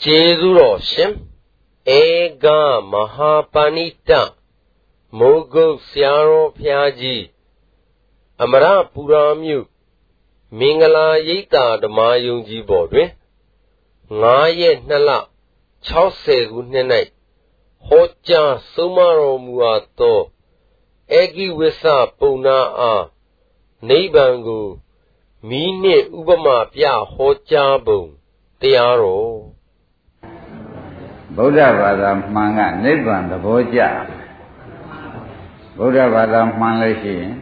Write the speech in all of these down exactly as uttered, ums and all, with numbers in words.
Jezuro Shem Ega Mahapanita Mogo Siaro Piaji Amara Puramyu Mingala Yita the Mayunji Bodwe Ngaye Nala Chause Gunenai Hoja Sumaro Muato Egi Wisa Puna A Neighbangu Mine Ubama Pia Hoja Bung Tiaro Buddha Vada Manga Nibbana the Boja Buddha Vada Manlashi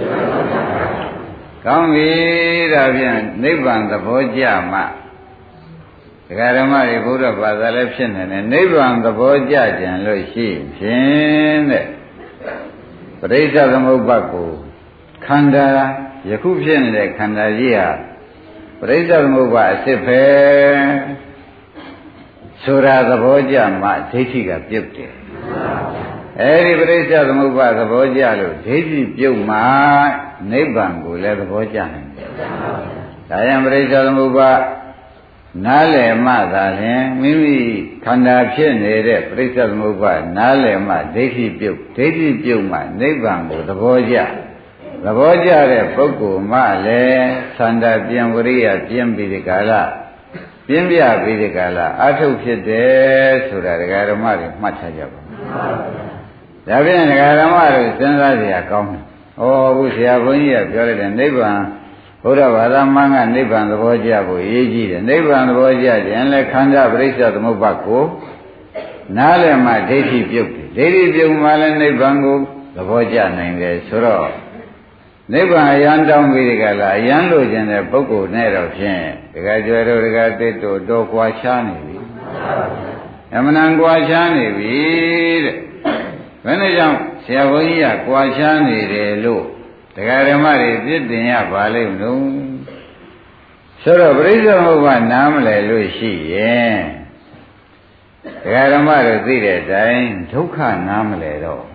Kami Ravian Nibbana the Boja Ma Garamari Buddha Vada Leption and Nibbana the Boja and Loshi Shin Presa the Mubaku Kanda Yakubshin the Kandaria Presa the Muba Sefe Sura the Boja Ma Tichiga Gypti. Every Presa the Muba the Boja, Tichi Puma, Nebangu, let the Boja. I am Presa the Muba Nale Ma, Mimi Kandapshin, Presa the Muba, Nale Ma, Tichi Puk, Tichi Puma, Nebangu, the Boja. The Boja, Poku, Male, Sanda Piamburia, Piambidicala. Pimbia Vidicala, Atu Pite, Sura Garamari, Machajaba. Davian Garamari, Sendadia come. Oh, Busia Bunia, Pure and Niban, Ura Manga, Niban, the Bojabu, Eji, and Niban, the Boja, and Le Kanda, Brisa, the Mubaku, Nale, my Desi Puke, Desi Pumalan, Nibangu, the Boja named Sura. Nibbana Yandam Vidicala, Yandu and the Boku Nero Shin, the Gajuero regarded to Dokwachani. Emanan Guachani, when a young Siavoya Guachani, the Lu, the Garamari did the Yapale, no. So the reason of one namely Lucy, yeah. The Garamari did it, dying, Tuka namely.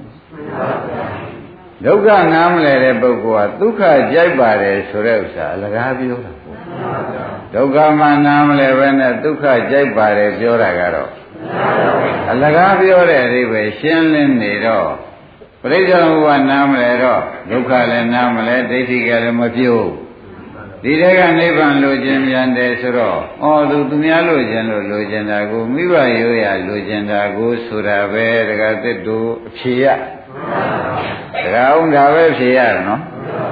Dukkha namle Bogua, Dukkha Jaibare Surevsa, Lagavio. Dukkha namle Vena, Dukkha Jaibare Joragaro. Lagavio Rive, Shenlin Nido. Prejawa namle, Dukkha namle, Desiga Matu. Didega Niban Lujim Yande Suro, all the Dumialo Lujendago, Miva Yoya Lujendago, Surabe, regarded to Chia. Round our share, no?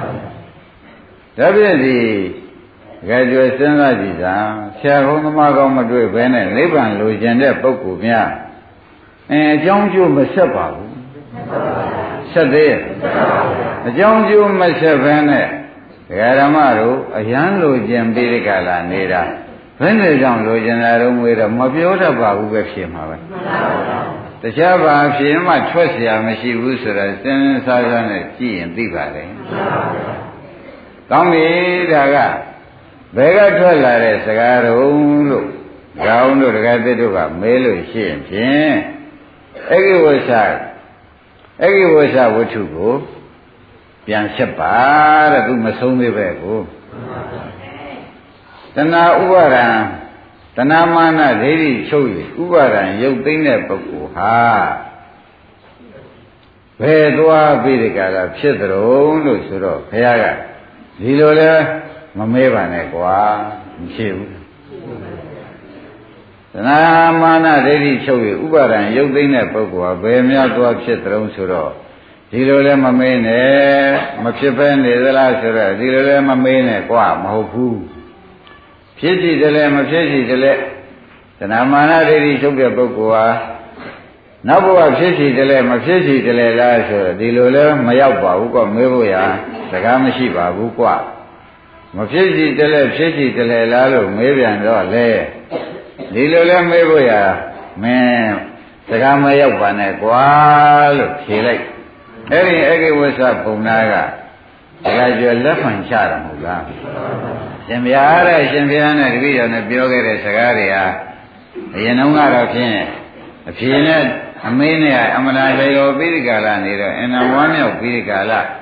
Definitely, graduation like this, Sharonamago Madrid, when a Liban Lugenda Pocumia, and John Jew Masapa said there. John Jew Masavane, Garamaro, a young Lujan Biricala, Nera. When the young Lujan with a Mabiota Babu with him, the Java she might trust Yamashi Wusura, then Sajan G and Divare. Tommy Daga Vega Tola Sagaro, Down to the Gadeduga, Melo Shin, Eggy was out. Eggy was out what to go. Pian Shapa, do Masumi Bego. Tana Uara. Tanamana Lady show you, Ubara, you think that Bokuha. Where do I be the Gala, Chedro, Lusuro, Piaga, Zilola, Mameva Negua, Chiu. Tanamana Lady show you, Ubara, you think that Bokua, Bemia to a Chedro Suro. Zilola Mamene, Machipan, the last, Zilola Mamene, Qua, Mahopu. Pity the lamb of Pity the lamb. The Namana lady took a bookua. Nabua Pity the lamb of Pity the lamb, the Lula, Mayaba, Uka Mevoya, the Gamashiba, Bukwa. Mapiti the lamb, Pity the Lalo, maybe and all there. The Lula Mevoya, man, the Gamayaba, Negua, he like. Every egg was up, Punaga. The guy you left on Charam. Shembiara, Shembiana, the video on the Bioga Sagaria, Yanunga of Pin, a Pinet, a Mania, Amana of Birigala, and a one of Birigala.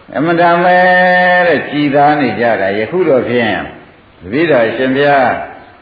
Amadame, Chidani Jara, Yakudo of him. Vida, Shembia,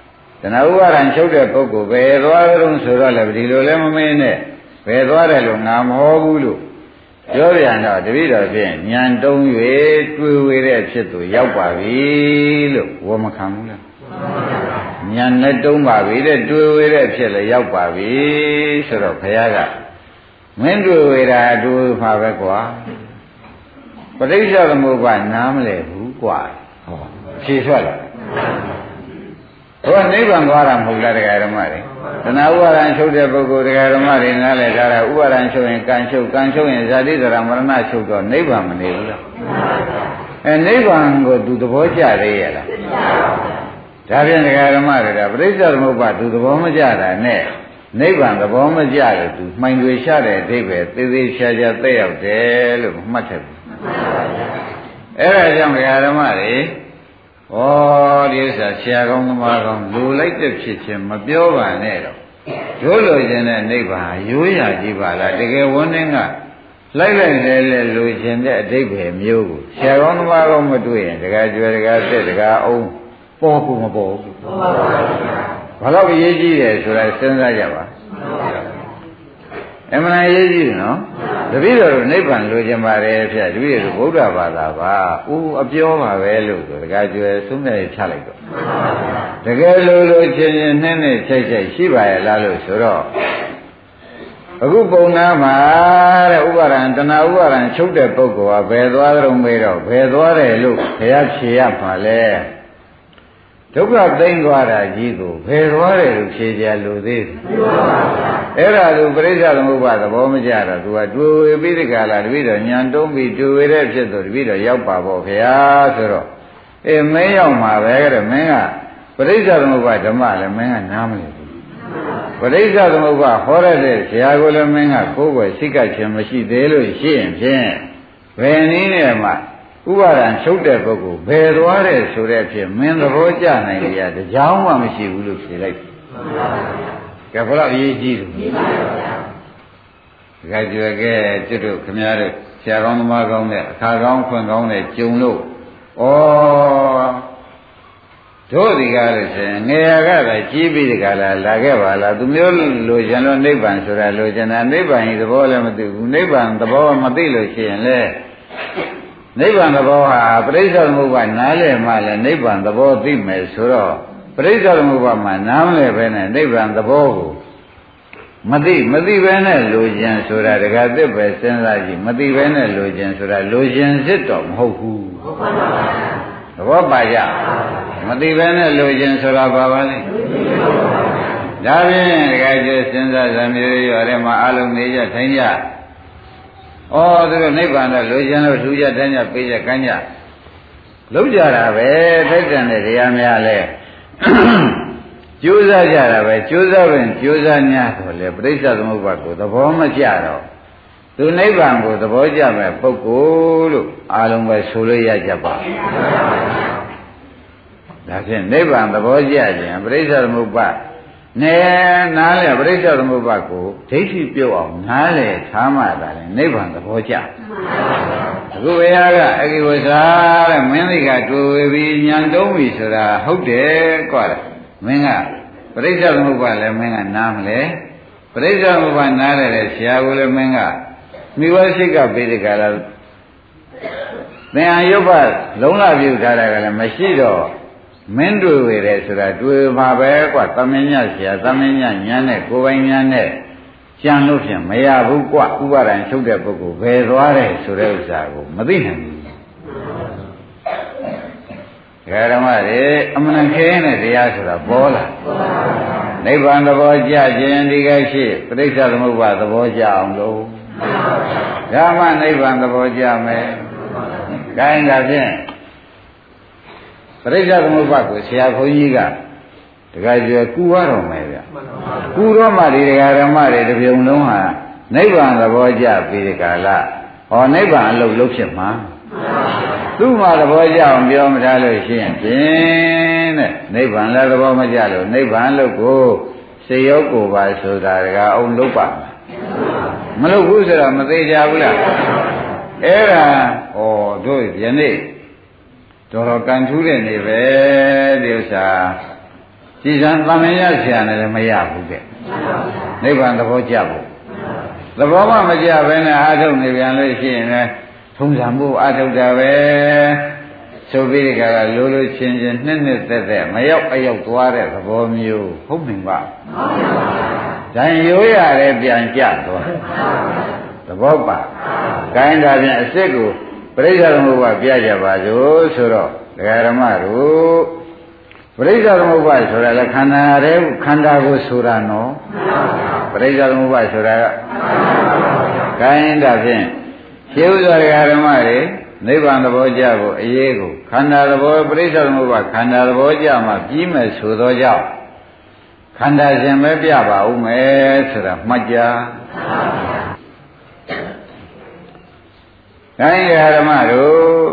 တဏှာဥပါဒံချုပ်တဲ့ပုဂ္ဂိုလ်ပဲသွားကြုံဆိုတော့လည်းဒီလိုလည်းမမင်းနဲ့ဘယ်သွားတယ်လို့ငါမဟောဘူးလို့ပြောပြန်တော့တပည့်တော်ဖြင့်ညံတုံး၍တွေ့ဝေတဲ့ဖြစ်သူရောက်ပါပြီလို့ဝမခံဘူးလားညံနဲ့တုံးပါပြီတဲ့တွေ့ဝေတဲ့ဖြစ်လည်းရောက်ပါပြီဆိုတော့ဘုရားကမင်းတွေ့ဝေတာတွေ့မှာပဲကွာပဋိစ္စသမုပ္ပါနားမလဲဘူးကွာဟောဖြေထွက်လာဟောနိဗ္ဗာန်သွားတာမဟုတ်လားတရားဓမ္မတွေတဏှာဥပါဒံချုပ်တဲ့ပုဂ္ဂိုလ်တရားဓမ္မတွေနားလည်ကြတာဥပါဒံချုပ်ရင်ကံချုပ်ကံချုပ်ရင်ဇာတိဇရာမရဏချုပ်တော့နိဗ္ဗာန်မနေဘူးလားအဲနိဗ္ဗာန်ကိုသူသဘောကျသေးရဲ့လားဒါဖြင့်တရားဓမ္မတွေကပဋိစ္စသမုပ္ပါသူသဘောမကျတာနဲ့နိဗ္ဗာန်သဘောမကျလို့သူမှိန်တွေရှာတဲ့အဓိပ္ပာယ်သေသေးချာချာသက်ရောက်တယ်လို့မှတ်ထည့်ဘူးအဲဒါကြောင့်တရားဓမ္မတွေဩဒီဥစ္စာဆရာကောင်းသမားကောင်းလူလိုက်တဲ့ဖြစ်ချင်းမပြောပါနဲ့တော့တို့လိုချင်တဲ့နိဗ္ဗာန်ရိုးရာကြီးပါလားတကယ်ဝန်းင်းကလိုက်လိုက်လဲလဲလိုချင်တဲ့အဓိပ္ပာယ်မျိုးကိုဆရာကောင်းသမားကောင်းမတွေ့ရင်တကယ်ကျွယ်တကယ်တက်တကယ်အောင်ပေါ်ကူမပေါ်ဘူးဘာလို့အရေးကြီးတယ်ဆိုတာစဉ်းစားကြပါအမှန်အရေးကြီးတယ်နော်တပည့်တော်တို့နိဗ္ဗာန်လိုချင်ပါတယ်ဖြတ်တပည့်တော်ဗုဒ္ဓဘာသာပါဦးအပြောပါပဲလို့ဆိုတကယ်ကျွယ်သုံးနေဖြတ်လိုက်တော့တကယ်လိုလိုချင်းချင်းနှင်းနဲ့ချိတ်ချိတ်ရှိပါရဲ့လားလို့ဆိုတော့အခုပုံနာမှာတဲ့ဥပါဒံတဏှာဥပါဒံချုပ်တဲ့ပုဂ္ဂိုလ်ကဘယ်သွားကြုံမေးတော့ဘယ်သွားတယ်လို့ဘုရားဖြေရမှာလဲဒုက္ခသိမ့်သွားတာကြီးကိုဘယ်သွားတယ်လို့ဖြေကြလို့သေးတယ်အဲ့ဒါသူပရိစ္ဆေသမုပ္ပါသဘောမကျတော့သူကတွေ့ဝေပြီးဒီကလာတပည့်တော်ညံတုံးပြီးတွေ့ဝေတဲ့ဖြစ်တော့တပည့်တော်ရောက်ပါပေါ့ခင်ဗျာဆိုတော့အေးမင်းရောက်မှာပဲတဲ့မင်းကပရိစ္ဆေသမုပ္ပါဓမ္မလည်းမင်းကနားမလည်ဘူးပရိစ္ဆေသမုပ္ပါဟောရတဲ့ဆရာကိုလည်းမင်းကကိုယ်ွယ်စိတ်ကခြင်းမရှိသေးလို့ရှိရင်ဖြင့်ဘယ်နည်းနဲ့မှဥပါဒံချုပ်တဲ့ပုဂ္ဂိုလ်ဘယ်သွားတယ်ဆိုတဲ့ဖြစ်မင်းသဘောကျနိုင်ကြတကြောင်မှမရှိဘူးလို့ဖြေလိုက်ကဲဘုရားအရေးကြီးတယ်ဒီကကြွယ်ကဲကျွတ်တို့ခမရတဲ့ဆရာကောင်းသမားကောင်းတဲ့အခါကောင်းခွင့်ကောင်းတဲ့ကြုံလို့ဩတို့ဒီကားလို့ဆိုရင်ငယ်ရကလည်းကြီးပြီးဒီကလာလာခဲ့ပါလားသူမျိုးလိုချင်လို့နိဗ္ဗာန်ဆိုတာလိုချင်တာနိဗ္ဗာန်ဤသဘောလည်းမသိဘူးနိဗ္ဗာန်သဘောမသိလို့ရှိရင်လေနိဗ္ဗာန်သဘောဟာပရိစ္ဆေသမုပ္ပါနားလည်မှလည်းနိဗ္ဗာန်သဘောသိမယ်ဆိုတော့ပရိစ္ဆေသမုပ္ပါမှာနားမလည်ပဲနဲ့နိဗ္ဗာန်သဘောကိုမသိမသိပဲနဲ့လိုချင်ဆိုတာတကယ်သစ်ပဲစဉ်းစားကြည့်မသိပဲနဲ့လိုချင်ဆိုတာလိုချင်စစ်တော့မဟုတ်ဘူးသဘောပါကြမသိပဲနဲ့လိုချင်ဆိုတာဘာပါလဲဒါဖြင့်တကယ်ကျစဉ်းစားစမျိုးရောထဲမှာအလုံးနေကြထိုင်ကြဩသူတို့နိဗ္ဗာန်တော့လိုချင်လို့ထူကြတန်းကြပေးကြကမ်းကြလုံးကြတာပဲထိုက်တန်တဲ့တရားများလဲကြိုးစားကြတာပဲကြိုးစားရင်ကြိုးစား냐ဆိုလေပရိစ္ဆေသမုပ္ပါကိုသဘောမကျတော့သူနိဗ္ဗာန်ကိုသဘောကျမဲ့ပုဂ္ဂိုလ်လို့အားလုံးပဲဆိုလို့ရကြပါဒါဖြင့်နိဗ္ဗာန်သဘောကျခြင်းပရိစ္ဆေသမုပ္ပါနဲ့နားလေပရိစ္ဆေသမုပ္ပါကိုဒိဋ္ဌိပြုတ်အောင်နားလေထားမှသာလေနိဗ္ဗာန်သဘောကျအခုဘုရားကအကိဝဇာတဲ့မင်းသိကတွေ့ဝေပြီးညံတုံးပြီဆိုတာဟုတ်တယ်ကွာမင်းကပရိစ္ဆေသမုပ္ပါလည်းမင်းကနားမလဲပရိစ္ဆေသမုပ္ပါနားတယ်ဆရာကလည်းမင်းကမိဘစိတ်ကပေးတဲ့ကလာသင်္ဟာယုတ်ဖလုံးလာပြုထားတာကလည်းမရှိတော့မင်းတွေ့ဝေတယ်ဆိုတာတွေ့မှာပဲကွာသမင်းညဆရာသမင်းညညမ်းနဲ့ကိုယ်ပိုင်ညမ်းနဲ့ကြံလို့ဖြင့်မရဘူးကွာဥပါဒံချုပ်တဲ့ပုဂ္ဂိုလ်ဘယ်သွားတယ်ဆိုတဲ့ဥစ္စာကိုမသိနိုင်ဘူးဓမ္မတွေအမှန်ခင်းတဲ့တရားဆိုတာပေါ်လာနိဗ္ဗာန်သဘောကျခြင်းဒီကရှိပဋိစ္စသမုပ္ပါသဘောကျအောင်လို့ဓမ္မနိဗ္ဗာန်သဘောကျမယ်။ဒါရင်ဒါဖြင့်ပရိစ္ဆေသမုပ္ပါကိုဆရာဘုန်းကြီးကတခါကျွယ်ကူရတော်မယ်ဗျ။ကူတော့မှဒီတရားဓမ္မတွေတစ်ပြုံလုံးဟာနိဗ္ဗာန်သဘောကျပြီးဒီကာလဟောနိဗ္ဗာန်အလုပ်လုပ်ဖြစ်မှာသူ့မှာသဘောကျအောင်ပြောမထားလို့ရှိရင်ဖြင့်တဲ့နိဗ္ဗာန်လည်းသဘောမကျလို့နိဗ္ဗာန်လို့ကိုစေရောကိုပါဆိုတာကအောင်လုပ်ပါမလုပ်ဘူးဆိုတော့မသေးကြဘူးလားအဲ့ဒါဩတို့ယနေ့တော်တော်ကန်ထူးတဲ့နေပဲဒီဥစ္စာကြည်စံသံမြင်ဆရာနဲ့လည်းမရဘူးတဲ့နိဗ္ဗာန်သဘောကျဖို့သဘောမှမကျဘဲနဲ့အာထုတ်နေပြန်လို့ရှိရင်လည်းထုံးစံမှုအာထုတ်တာပဲဆိုပြီးဒီကရလိုလိုချင်းချင်းနှစ်နှစ်သက်သက်မရောက်အရောက်သွားတဲ့သဘောမျိုးဟုတ်ပြီပါဒါရင်ရိုးရတယ်ပြန်ကြသွားသဘောပါကိုင်းတာပြန်အစ်စ်ကိုပရိစ္ဆေသမုပ္ပါပြကြပါစို့ဆိုတော့ဒကာဓမ္မတို့ပရိစ္ဆေသမုပ္ပါဆိုတာလည်းခန္ဓာရဲ့ခန္ဓာကိုဆိုတာနော်ပရိစ္ဆေသမုပ္ပါဆိုတာကကိုင်းတာဖြင့်ရှင်းဥစွာဒကာဓမ္မတွေနိဗ္ဗာန်သဘောကျဖို့အရေးကိုခန္ဓာသဘောပရိစ္ဆေသမုပ္ပါခန္ဓာသဘောကျမှပြီးမဲ့ဆိုသောကြောင့်ခန္ဓာရှင်ပဲပြပါဦးမယ်ဆိုတာမှတ်ကြတိုင်းဓမ္မတို့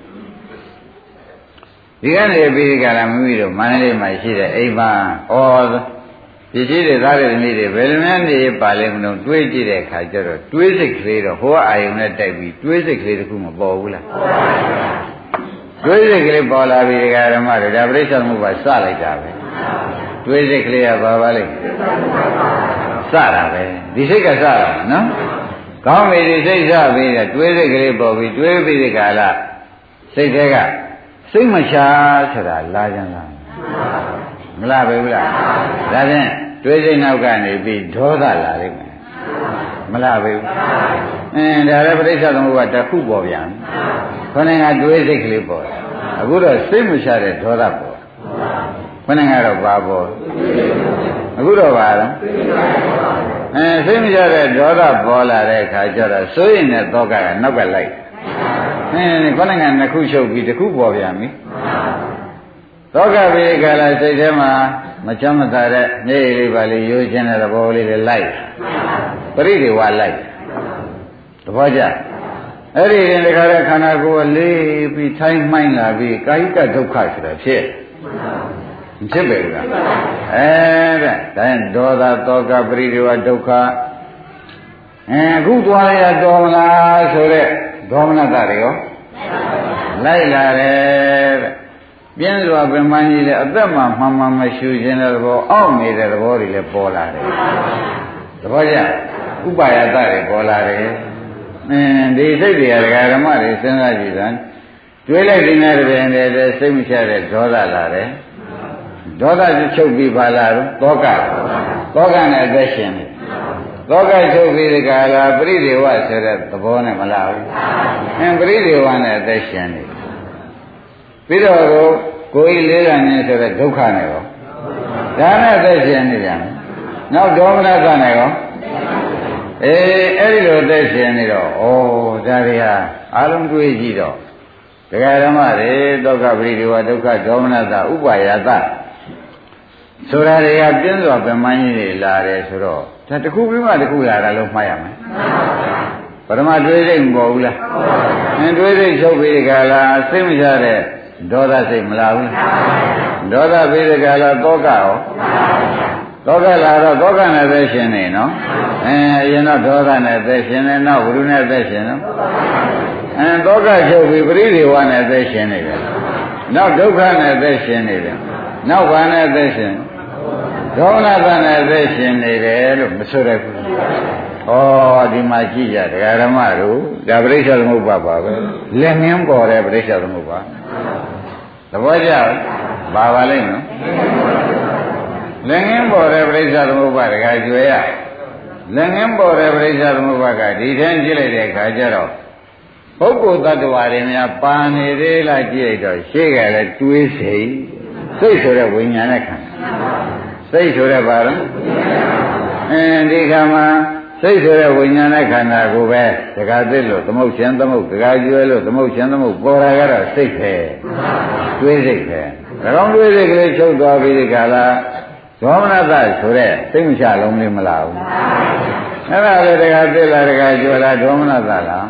ဒီကနေ့ပြီးဒီကလာမိမိတို့မန္တလေးမှာရှိတဲ့အိမ်မှာဩဒီရှိတဲ့သားတဲ့သမီးတွေဘယ်လိုများနေပါလဲမလို့တွေးကြည့်တဲ့အခါကျတော့တွေးစိတ်ကလေးတော့ဟိုအာယုံနဲ့တိုက်ပြီးတွေးစိတ်ကလေးတခုမပေါ်ဘူးလားတွေးစိတ်ကလေးပေါ်လာပြီဒီကဓမ္မတို့ဒါပရိစ္ဆေသမုပ္ပါစလိုက်တာပဲတွေးစိတ်ကလေးကပါပါလိမ့်စတာပဲဒီစိတ်ကစတာနော်ကောင်းပြီဒီစိတ်စပြီးတဲ့တွေးစိတ်ကလေးပေါ်ပြီးတွေးပြီးဒီကလာစိတ်တွေကစိတ်မရှာဆိုတာလာကြလားမလားပဲဘူးလားဒါဖြင့်တွေးစိတ်နောက်ကနေပြီးဒေါသလာလိမ့်မယ်မလားပဲဘူးအင်းဒါလည်းပရိစ္ဆေသမုပ္ပါတစ်ခုပေါ်ပြန်ခொနဲ့ကတွေးစိတ်ကလေးပေါ်အခုတော့စိတ်မရှာတဲ့ဒေါသပေါ်ခொနဲ့ကတော့ဘာပေါ်အခုတော့ဘာလဲအဲစိတ်မရှာတဲ့ဒေါသပေါ်လာတဲ့အခါကျတော့စိုးရင်တဲ့သောကကနောက်ကလိုက်အင်းခொနဲ့ကနှစ်ခုချုပ်ပြီးတစ်ခုပေါ်ပြန်ပြီသောကပိကလာစိတ်ထဲမှာမချမ်းမသာတဲ့မျက်ရည်လေးပါလေးရိုးချင်းတဲ့သဘောလေးတွေလိုက်ပရိဒေဝလိုက်သဘောကျအဲ့ဒီရင်တခါတဲ့ခန္ဓာကိုယ်လေးပြီးထိုင်းမှိုင်းလာပြီးကာယကဒုက္ခဆိုတာဖြစ်မဖြစ်ပဲလားအဲတဲ့ဒါရင်ဒေါသသောကပရိဒေဝဒုက္ခအဲအခုသွားရတော်မလားဆိုတဲ့ဒေါမနတတွေရောလိုက်လာတယ်တဲ့ပြင်းစွာပင်ပန်းကြီးလည်းအသက်မှမှန်မှန်မရှူခြင်းတဲ့သဘောအောက်နေတဲ့သဘောတွေလည်းပေါ်လာတယ်သဘောကျဥပါယတတွေပေါ်လာတယ်အင်းဒီစိတ်တွေကဒကာဓမ္မတွေစဉ်းစားကြည့်တာတွေးလိုက်တဲ့တဲ့ပြင်တဲ့စိတ်မချတဲ့ဒေါသလာတယ်ဒေါသချုပ်ပြီးပါလာတော့သောကသောကနဲ့အသက်ရှင်တယ်သောကချုပ်ပြီးဒီကလာပရိဒေဝဆိုတဲ့သဘောနဲ့မလာဘူးအင်းပရိဒေဝနဲ့အသက်ရှင်တယ်ပြီးတော့ကိုယ်ကြီးလေးကနဲ့ဆိုတဲ့ဒုက္ခနဲ့ရောဒါနဲ့သက်ရှင်နေပြန်နောက်ဒေါမနကနဲ့ရောအေးအဲ့ဒီလိုသက်ရှင်နေတော့ဩဒါတွေဟာအလုံးတွေးကြည့်တော့ဒကာဓမ္မတွေဒုက္ခပရိဒေဝဒုက္ခဒေါမနတဥပါယတဆိုတာတွေကပြင်းစွာပင်ပန်းကြီးတွေလာတယ်ဆိုတော့ဒါတစ်ခုပြီးမှတစ်ခုလာတာလို့မှားရမယ်ပရမတွေးစိတ်မပေါ်ဘူးလားအင်းတွေးစိတ်ချုပ်ပြီးဒီကလာစိတ်မချတဲ့ဒေါသစိတ်မလာဘူးဒေါသပြီးဒီကလာသောကရောသောကလာတော့သောကနဲ့သက်ရှင်နေနော်အဲအရင်တော့ဒေါသနဲ့သက်ရှင်နေနောက်ဝိရုနဲ့သက်ရှင်နော်အဲသောကချုပ်ပြီးပရိဒေဝနဲ့သက်ရှင်နေတယ်နောက်ဒုက္ခနဲ့သက်ရှင်နေတယ်နောက်ဘာနဲ့သက်ရှင်ဒေါမနတနဲ့သက်ရှင်နေတယ်လို့မဆိုရဘူးဩဒီမှာကြည့်ကြဒကာဓမ္မတို့ဒါပရိစ္ဆေသမုပ္ပါပါပဲလက်ငင်းပေါ်တဲ့ပရိစ္ဆေသမုပ္ပါသဘောကျပါပါလိမ့်နော်လက်ငင်းပေါ်တဲ့ပရိစ္ဆေသမုပ္ပါဒကာကျွေရလက်ငင်းပေါ်တဲ့ပရိစ္ဆေသမုပ္ပါကဒီထန်းကြည့်လိုက်တဲ့အခါကျတော့ပုဂ္ဂိုလ်တ attva တွေများပါနေသေးလားကြည့်လိုက်တော့ရှေ့ကလည်းတွေးစိတ်စိတ်ဆိုတဲ့ဝိညာဉ်နဲ့ခန္ဓာစိတ်ဆိုတဲ့ဘာလဲအင်းဒီခါမှာစိတ်ဆိုတဲ့ဝိညာဉ်နဲ့ခန္ဓာကိုပဲဒကာသစ်လို့သမုတ်ရှင်သမုတ်ဒကာကျွဲလို့သမုတ်ရှင်သမုတ်ပေါ်လာကြတော့စိတ်ပဲတွေးစိတ်ပဲဒါကောင်တွေးစိတ်ကလေးချုပ်သွားပြီးဒီကလာဒေါမနတဆိုတဲ့စိတ်မချလုံးလေးမလာဘူးအဲ့ဒါလေဒကာသစ်လားဒကာကျွဲလားဒေါမနတလား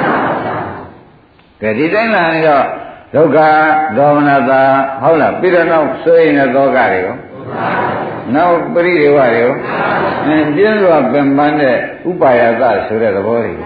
ကဲဒီတိုင်းလာနေတော့ဒုက္ခဒေါမနတဟုတ်လားပြီးတော့နောက်ဆိုရင်တဲ့ဒုက္ခတွေရောနောက်ပရိဒေဝတွေရောအင်းပြင်းစွာပင်ပန်းတဲ့ဥပါယတဆိုတဲ့သဘောတွေ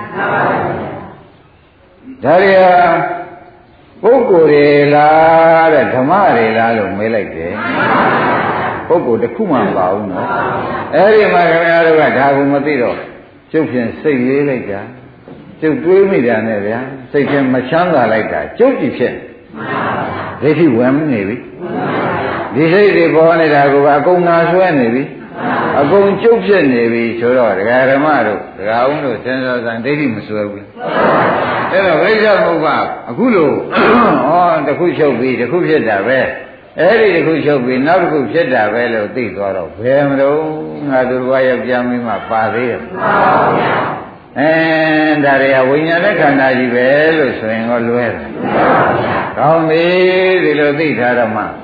ဒါတွေဟာပုဂ္ဂိုလ်တွေလားတဲ့ဓမ္မတွေလားလို့မေးလိုက်တယ်ပုဂ္ဂိုလ်တစ်ခုမှမပါဘူးနော်အဲ့ဒီမှာခင်ဗျားတို့ကဒါကိုမသိတော့ကျုပ်ဖြင့်စိတ်လေးလိုက်တာကျုပ်တွေးမိတာနဲ့ဗျာစိတ်ထဲမချမ်းသာလိုက်တာကျုပ်ကြည့်ဖြစ်ဒိဋ္ဌိဝင်နေပြီဒီစိတ်တွေပေါ်နေတာကအကုန်နာဆွဲနေပြီအကုန်ကျုပ်ဖြစ်နေပြီဆိုတော့ဒကာဓမ္မတို့ဒကာအောင်တို့စဉ်းစားစမ်းဒိဋ္ဌိမဆွဲဘူးအဲ့တော့ဝိဇ္ဇာမဟုတ်ပါအခုလို့ဩတစ်ခုချုပ်ပြီးတစ်ခုဖြစ်တာပဲအဲ့ဒီတစ်ခုချုပ်ပြီးနောက်တစ်ခုဖြစ်တာပဲလို့သိသွားတော့ဘယ်မလို့ငါတို့ဘာယောက်ျားမင်းမပါသေးရဲ့အဲဒါတွေကဝိညာဉ်နဲ့ခန္ဓာကြီးပဲလို့ဆိုရင်တော့လွဲတယ်ကောင်းပြီဒီလိုသိထားတော့မှ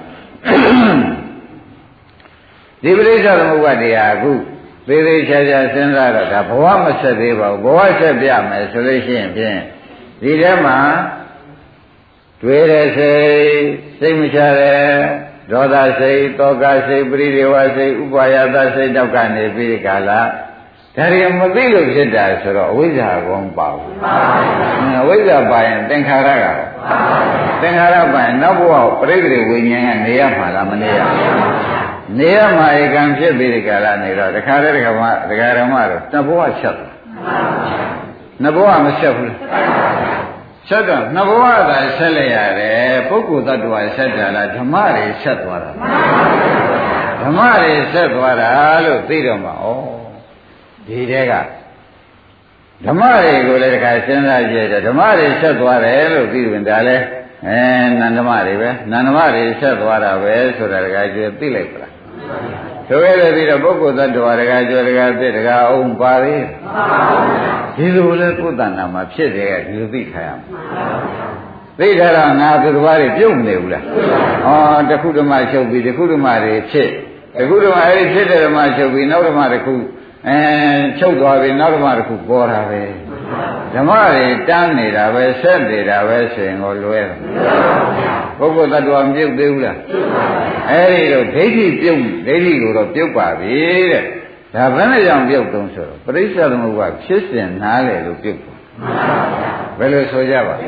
ဒီပရိစ္ဆေသမုပ္ပါဒ်တရားအခုသေးသေးချာချာစဉ်းစားတော့ဒါဘဝမဆက်သေးပါဘူးဘဝဆက်ပြမယ်ဆိုလို့ရှိရင်ဖြင့်ဒီထဲမှာတွေ့တဲ့စိတ်စိတ်မချတဲ့ဒေါသစိတ်တောကစိတ်ပရိဒေဝစိတ်ဥပါယသစိတ်တော့ကနေပြီးကာလဒါတွေမသိလို့ဖြစ်တာဆိုတော့အဝိဇ္ဇာကောင်းပါဘူးအဝိဇ္ဇာပါရင်သင်္ခါရကသင်္ခါရပါရင်နောက်ဘဝပရိသေဝိညာဉ်ကနေရမှာလားမနေရနေရမှာဧကံဖြစ်ပြီးဒီကာလနေတော့တခါတည်းတခါမှဒကာရမတော့နှစ်ဘဝချက်နှစ်ဘဝမချက်ဘူးချက်တော့နှစ်ဘဝသာဆက်လိုက်ရတယ်ပုဂ္ဂိုလ်သတ္တဝါဆက်တာလားဓမ္မတွေဆက်သွားတာဓမ္မတွေဆက်သွားတာလို့သိတော့မှာဩဒီတဲကဓမ္မတွေကိုလည်းတခါစဉ်းစားကြည့်တယ်ဓမ္မတွေဆက်သွားတယ်လို့သိရင်ဒါလည်းအဲနန္ဒမတွေပဲနန္ဒမတွေဆက်သွားတာပဲဆိုတာတခါကျွေးသိလိုက်ပါလားဆိုရတဲ့ပြီးတော့ပုဂ္ဂိုလ်သတ္တဝါတခါကျွေးတခါသိတခါအောင်ပါသေးဒီလိုလဲကိုယ်တဏ္ဍာမှာဖြစ်တယ်ကဒီလိုသိထားရမှာသိထားတော့ငါသူတစ်ပါးတွေပြုတ်မနေဘူးလားဩတခုဓမ္မချုပ်ပြီးတခုဓမ္မတွေဖြစ်တခုဓမ္မအဲဒီဖြစ်တဲ့ဓမ္မချုပ်ပြီးနောက်ဓမ္မတစ်ခုအဲချုပ်သွားပြီနောက်ဓမ္မတစ်ခုပေါ်တာပဲဓမ္မတွေတန်းနေတာပဲဆက်နေတာပဲဆိုရင်ကိုလွဲတယ်ပုဂ္ဂိုလ်တ attva မပြုတ်သေးဘူးလားအဲဒီတော့ဒိဋ္ဌိပြုတ်ဒိဋ္ဌိကိုတော့ပြုတ်ပါပြီတဲ့ဒါဘယ်နဲ့ကြောင့်ပြုတ်တုံးဆိုတော့ပရိစ္ဆေသမုပ္ပါဖြစ်စဉ်နားလေလို့ပြုတ်ပါဘယ်လိုဆိုကြပါ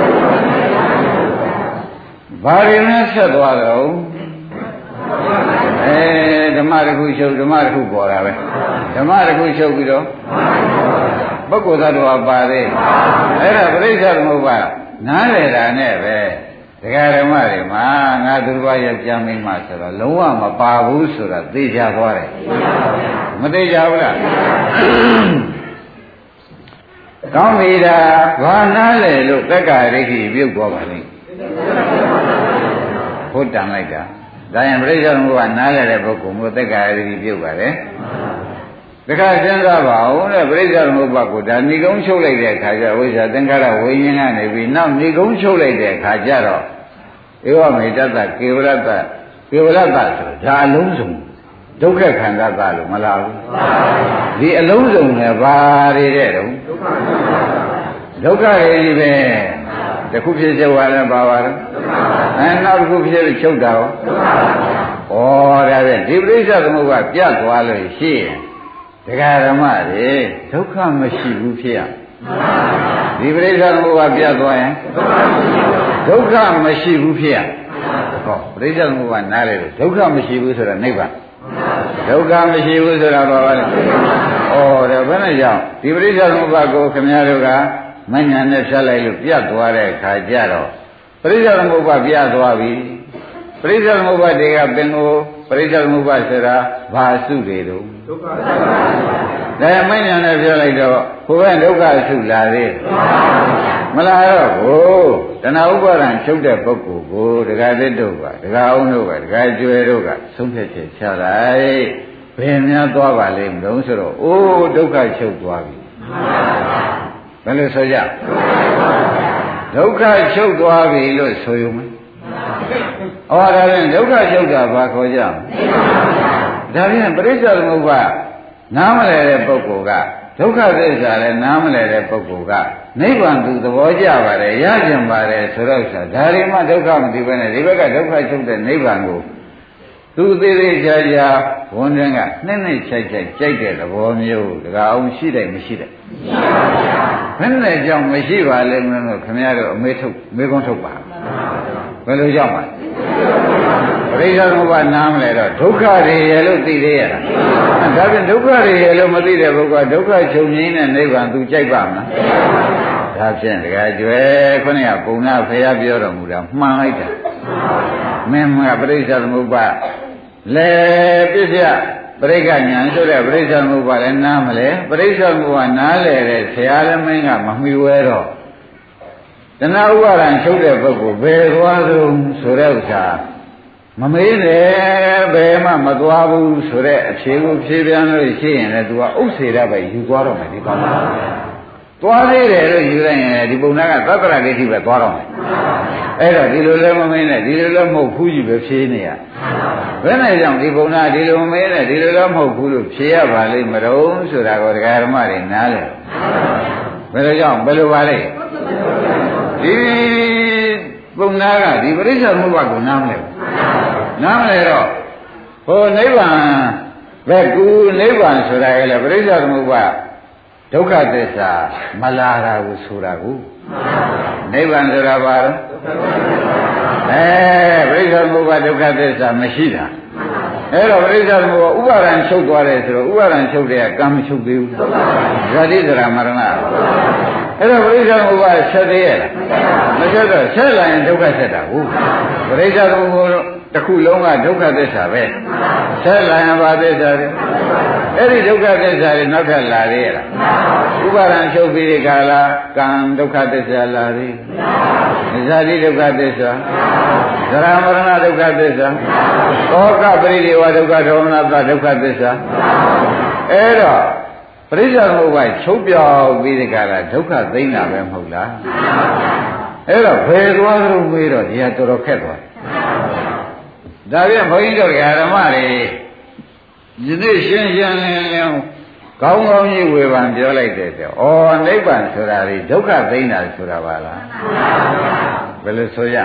ဘာတွေနဲ့ဆက်သွားတော့အဲဓမ္မတစ်ခုချုပ်ဓမ္မတစ်ခုပေါ်တာပဲဓမ္မတစ်ခုချုပ်ပြီးတော့ပုဂ္ဂိုလ်သတ္တဝါပါသေးအဲ့ဒါပရိစ္ဆေသမုပ္ပါနားလေတာနဲ့ပဲဒကာဓမ္မတွေမှာငါသူတစ်ပါးရဲ့ကြံမိမှဆိုတော့လုံးဝမပါဘူးဆိုတာသိကြသွားတယ်မသိကြဘူးလားကောင်းပြီဒါဘာနားလေလို့တက္ကရာခိပြုတ်သွားပါလိမ့်ဟုတ်တန်လိုက်တာဒါရင်ပြိဿသမုပ္ပါနားလည်တဲ့ပုဂ္ဂိုလ်မျိုးသက်္ကာရတိပြုတ်ပါလေတခါစဉ်းစားပါဦးတဲ့ပြိဿသမုပ္ပါကိုဒါဏိကုံးချုပ်လိုက်တဲ့အခါကျဝိဇ္ဇာသင်္ခါရဝိညာဉ်ကနေပြီးနောက်ဏိကုံးချုပ်လိုက်တဲ့အခါကျတော့ဧဝမေတ္တကေဝရတ္တကေဝရတ္တဆိုဒါအလုံးစုံဒုက္ခခန္ဓာသလို့မလားဘူးဒီအလုံးစုံလည်းဘာတွေတဲ့တုံးဒုက္ခတွေကြီးပဲတခုဖြစ်ချုပ်သွားလဲပါပါတော့အဲနောက်တစ်ခုဖြစ်လို့ချုပ်တာရောဩဒါဖြင့်ဒီပရိစ္ဆေသမုပ္ပါပြတ်သွားလို့ရှိရင်ဒကာဓမ္မတွေဒုက္ခမရှိဘူးဖြစ်ရဒီပရိစ္ဆေသမုပ္ပါပြတ်သွားရင်ဒုက္ခမရှိဘူးဖြစ်ရဟောပရိစ္ဆေသမုပ္ပါနားလေဒုက္ခမရှိဘူးဆိုတာနိဗ္ဗာန်ဒုက္ခမရှိဘူးဆိုတာဘာပါလဲဩဒါဘယ်နဲ့ကြောင့်ဒီပရိစ္ဆေသမုပ္ပါကိုခင်ဗျားတို့ကမဉ္ဇဏ်နဲ့ဖြတ်လိုက်လို့ပြတ်သွားတဲ့အခါကျတော့ပရိစ္ဆေသမုပ္ပါပြတ်သွားပြီပရိစ္ဆေသမုပ္ပါတွေကပင်ကိုပရိစ္ဆေသမုပ္ပါဆိုတာဘာစုတွေတော့ဒုက္ခဒါမဉ္ဇဏ်နဲ့ဖြတ်လိုက်တော့ဘုရားဒုက္ခစုလာသေးမလားတော့ဘို့တဏှာဥပါဒံချုပ်တဲ့ပုဂ္ဂိုလ်ကိုဒကာသစ်တို့ကဒကာအောင်တို့ကဒကာကျွယ်တို့ကဆုံးဖြတ်ချက်ချလိုက်ဘယ်များသွားပါလိမ့်မလို့ဆိုတော့အိုးဒုက္ခချုပ်သွားပြီဘယ်လိုဆိုကြဒုက္ခချုပ်သွားပြီလို့ဆိုရုံပဲဩဒါဖြင့်ဒုက္ခချုပ်တာဘာခေါ်ကြမလဲဒါဖြင့်ပရိစ္ဆေသမုပ္ပါနားမလည်တဲ့ပုဂ္ဂိုလ်ကဒုက္ခသစ္စာလည်းနားမလည်တဲ့ပုဂ္ဂိုလ်ကနိဗ္ဗာန်သူသဘောကျပါတယ်ရကြင်ပါတယ်ဆိုတော့ဒါတွေမှဒုက္ခမသိဘဲနဲ့ဒီဘက်ကဒုက္ခချုပ်တဲ့နိဗ္ဗာန်ကိုသူသေးသေးချာချာဝန်တွင်ကနှိမ့်နှိမ့်ချိုက်ချိုက်ကြိုက်တဲ့သဘောမျိုးတကအောင်ရှိတယ်မရှိတယ်ဘယ်နဲ့ကြောင့်မရှိပါလဲမလို့ခင်ဗျားတို့အမေထုတ်မေကုန်းထုတ်ပါဘယ်လိုကြောင့်ပါပပရိစ္ဆေသမုပ္ပါနားမလဲတော့ဒုက္ခတွေရဲ့လို့သိသေးရလားဒါပြန်ဒုက္ခတွေရဲ့လို့မသိတဲ့ပုဂ္ဂိုလ်ကဒုက္ခချုပ်ငြိမ်းတဲ့နိဗ္ဗာန်သူကြိုက်ပါမလားဒါဖြင့်တကယ်ကျွဲခုနကပုံနာဖရာပြောတော်မူတာမှန်လိုက်တာမင်းကပရိစ္ဆေသမုပ္ပါလေပြည့်ပြပရိက္ခဉာဏ်ဆိုတဲ့ပရိစ္ဆေသမုပ္ပါလည်းနားမလဲပရိစ္ဆေသမုပ္ပါနားလဲတဲ့ဆရာလည်းမင်းကမမှီဝဲတော့တဏှာဥပါဒံချုပ်တဲ့ပုဂ္ဂိုလ်ဘယ်သွားသလုံးဆိုတဲ့ဥစ္စာမမေးနဲ့ဘယ်မှမသွားဘူးဆိုတဲ့အဖြေကိုဖြေပြန်လို့ရှိရင်လည်း तू ကဥစ္စေရပဲယူသွားတော့မယ်ဒီကောင်သွားသေးတယ်လို့ယူလိုက်ရင်ဒီပုံနာကသတ္တရဒိဋ္ဌိပဲသွားတော့မယ်အဲ့တော့ဒီလိုလည်းမမေးနဲ့ဒီလိုလည်းမဟုတ်ဘူးကြီးပဲဖြေနေရဘယ်နဲ့ကြောင့်ဒီပုံနာဒီလိုမမေးနဲ့ဒီလိုလည်းမဟုတ်ဘူးလို့ဖြေရပါလိမ့်မတော့ဆိုတာကိုဒကာဓမ္မတွေနားလဲဘယ်လိုကြောင့်ဘယ်လိုပါလဲဒီပုံနာကဒီပရိစ္ဆေသမုပ္ပါကိုနားမလဲနားမလဲတော့ဟိုနိဗ္ဗာန်ပဲကူနိဗ္ဗာန်ဆိုတာကလည်းပရိစ္ဆေသမုပ္ပါဒုက္ခသစ္စာမလာတာကိုဆိုတာကိုနိဗ္ဗာန်ဆိုတာဘာလဲအဲပရိစ္ဆေသမုပ္ပါဒုက္ခသစ္စာမရှိတာအဲ့တော့ပရိစ္ဆေသမုပ္ပါဥပါဒံချုပ်သွားတယ်ဆိုတော့ဥပါဒံချုပ်တဲ့ကံမချုပ်သေးဘူးဇာတိဇရာမရဏအဲ့တော့ပရိစ္ဆေသမုပ္ပါဆက်သေးရဲ့မဆက်တော့ဆက်လာရင်ဒုက္ခဆက်တာဟုတ်ပရိစ္ဆေသမုပ္ပါတစ်ခုလုံးကဒုက္ခသစ္စာပဲဆက်လာရင်ဘာသစ္စာလဲအဲ့ဒီဒုက္ခသစ္စာတွေနောက်ထပ်လာသေးရဲ့လားဥပါဒံချုပ်ပြီးဒီခါလာကံဒုက္ခသစ္စာလာသေးဇာတိဒုက္ခသစ္စာဇရာမရဏဒုက္ခသစ္စာသောကပရိဒေဝဒုက္ခဒေါမနသဒုက္ခသစ္စာအဲ့တော့ပရိစ္ဆေသမုပ္ပါချုပ်ပြောက်ပြီးဒီကလာဒုက္ခသိမ့်တာပဲမဟုတ်လားအဲ့တော့ဘယ်သွားသလိုမေးတော့ဒီဟာတော်တော်ခက်သွားဒါပြန်ဘုန်းကြီးတို့ဓမ္မတွေယနေ့ရှင်းရှင်းလင်းလင်းကောင်းကောင်းကြီးဝေဖန်ပြောလိုက်တဲ့တဲ့ဩနိဗ္ဗာန်ဆိုတာဒီဒုက္ခသိမ့်တာဆိုတာပါလားဘယ်လိုဆိုရ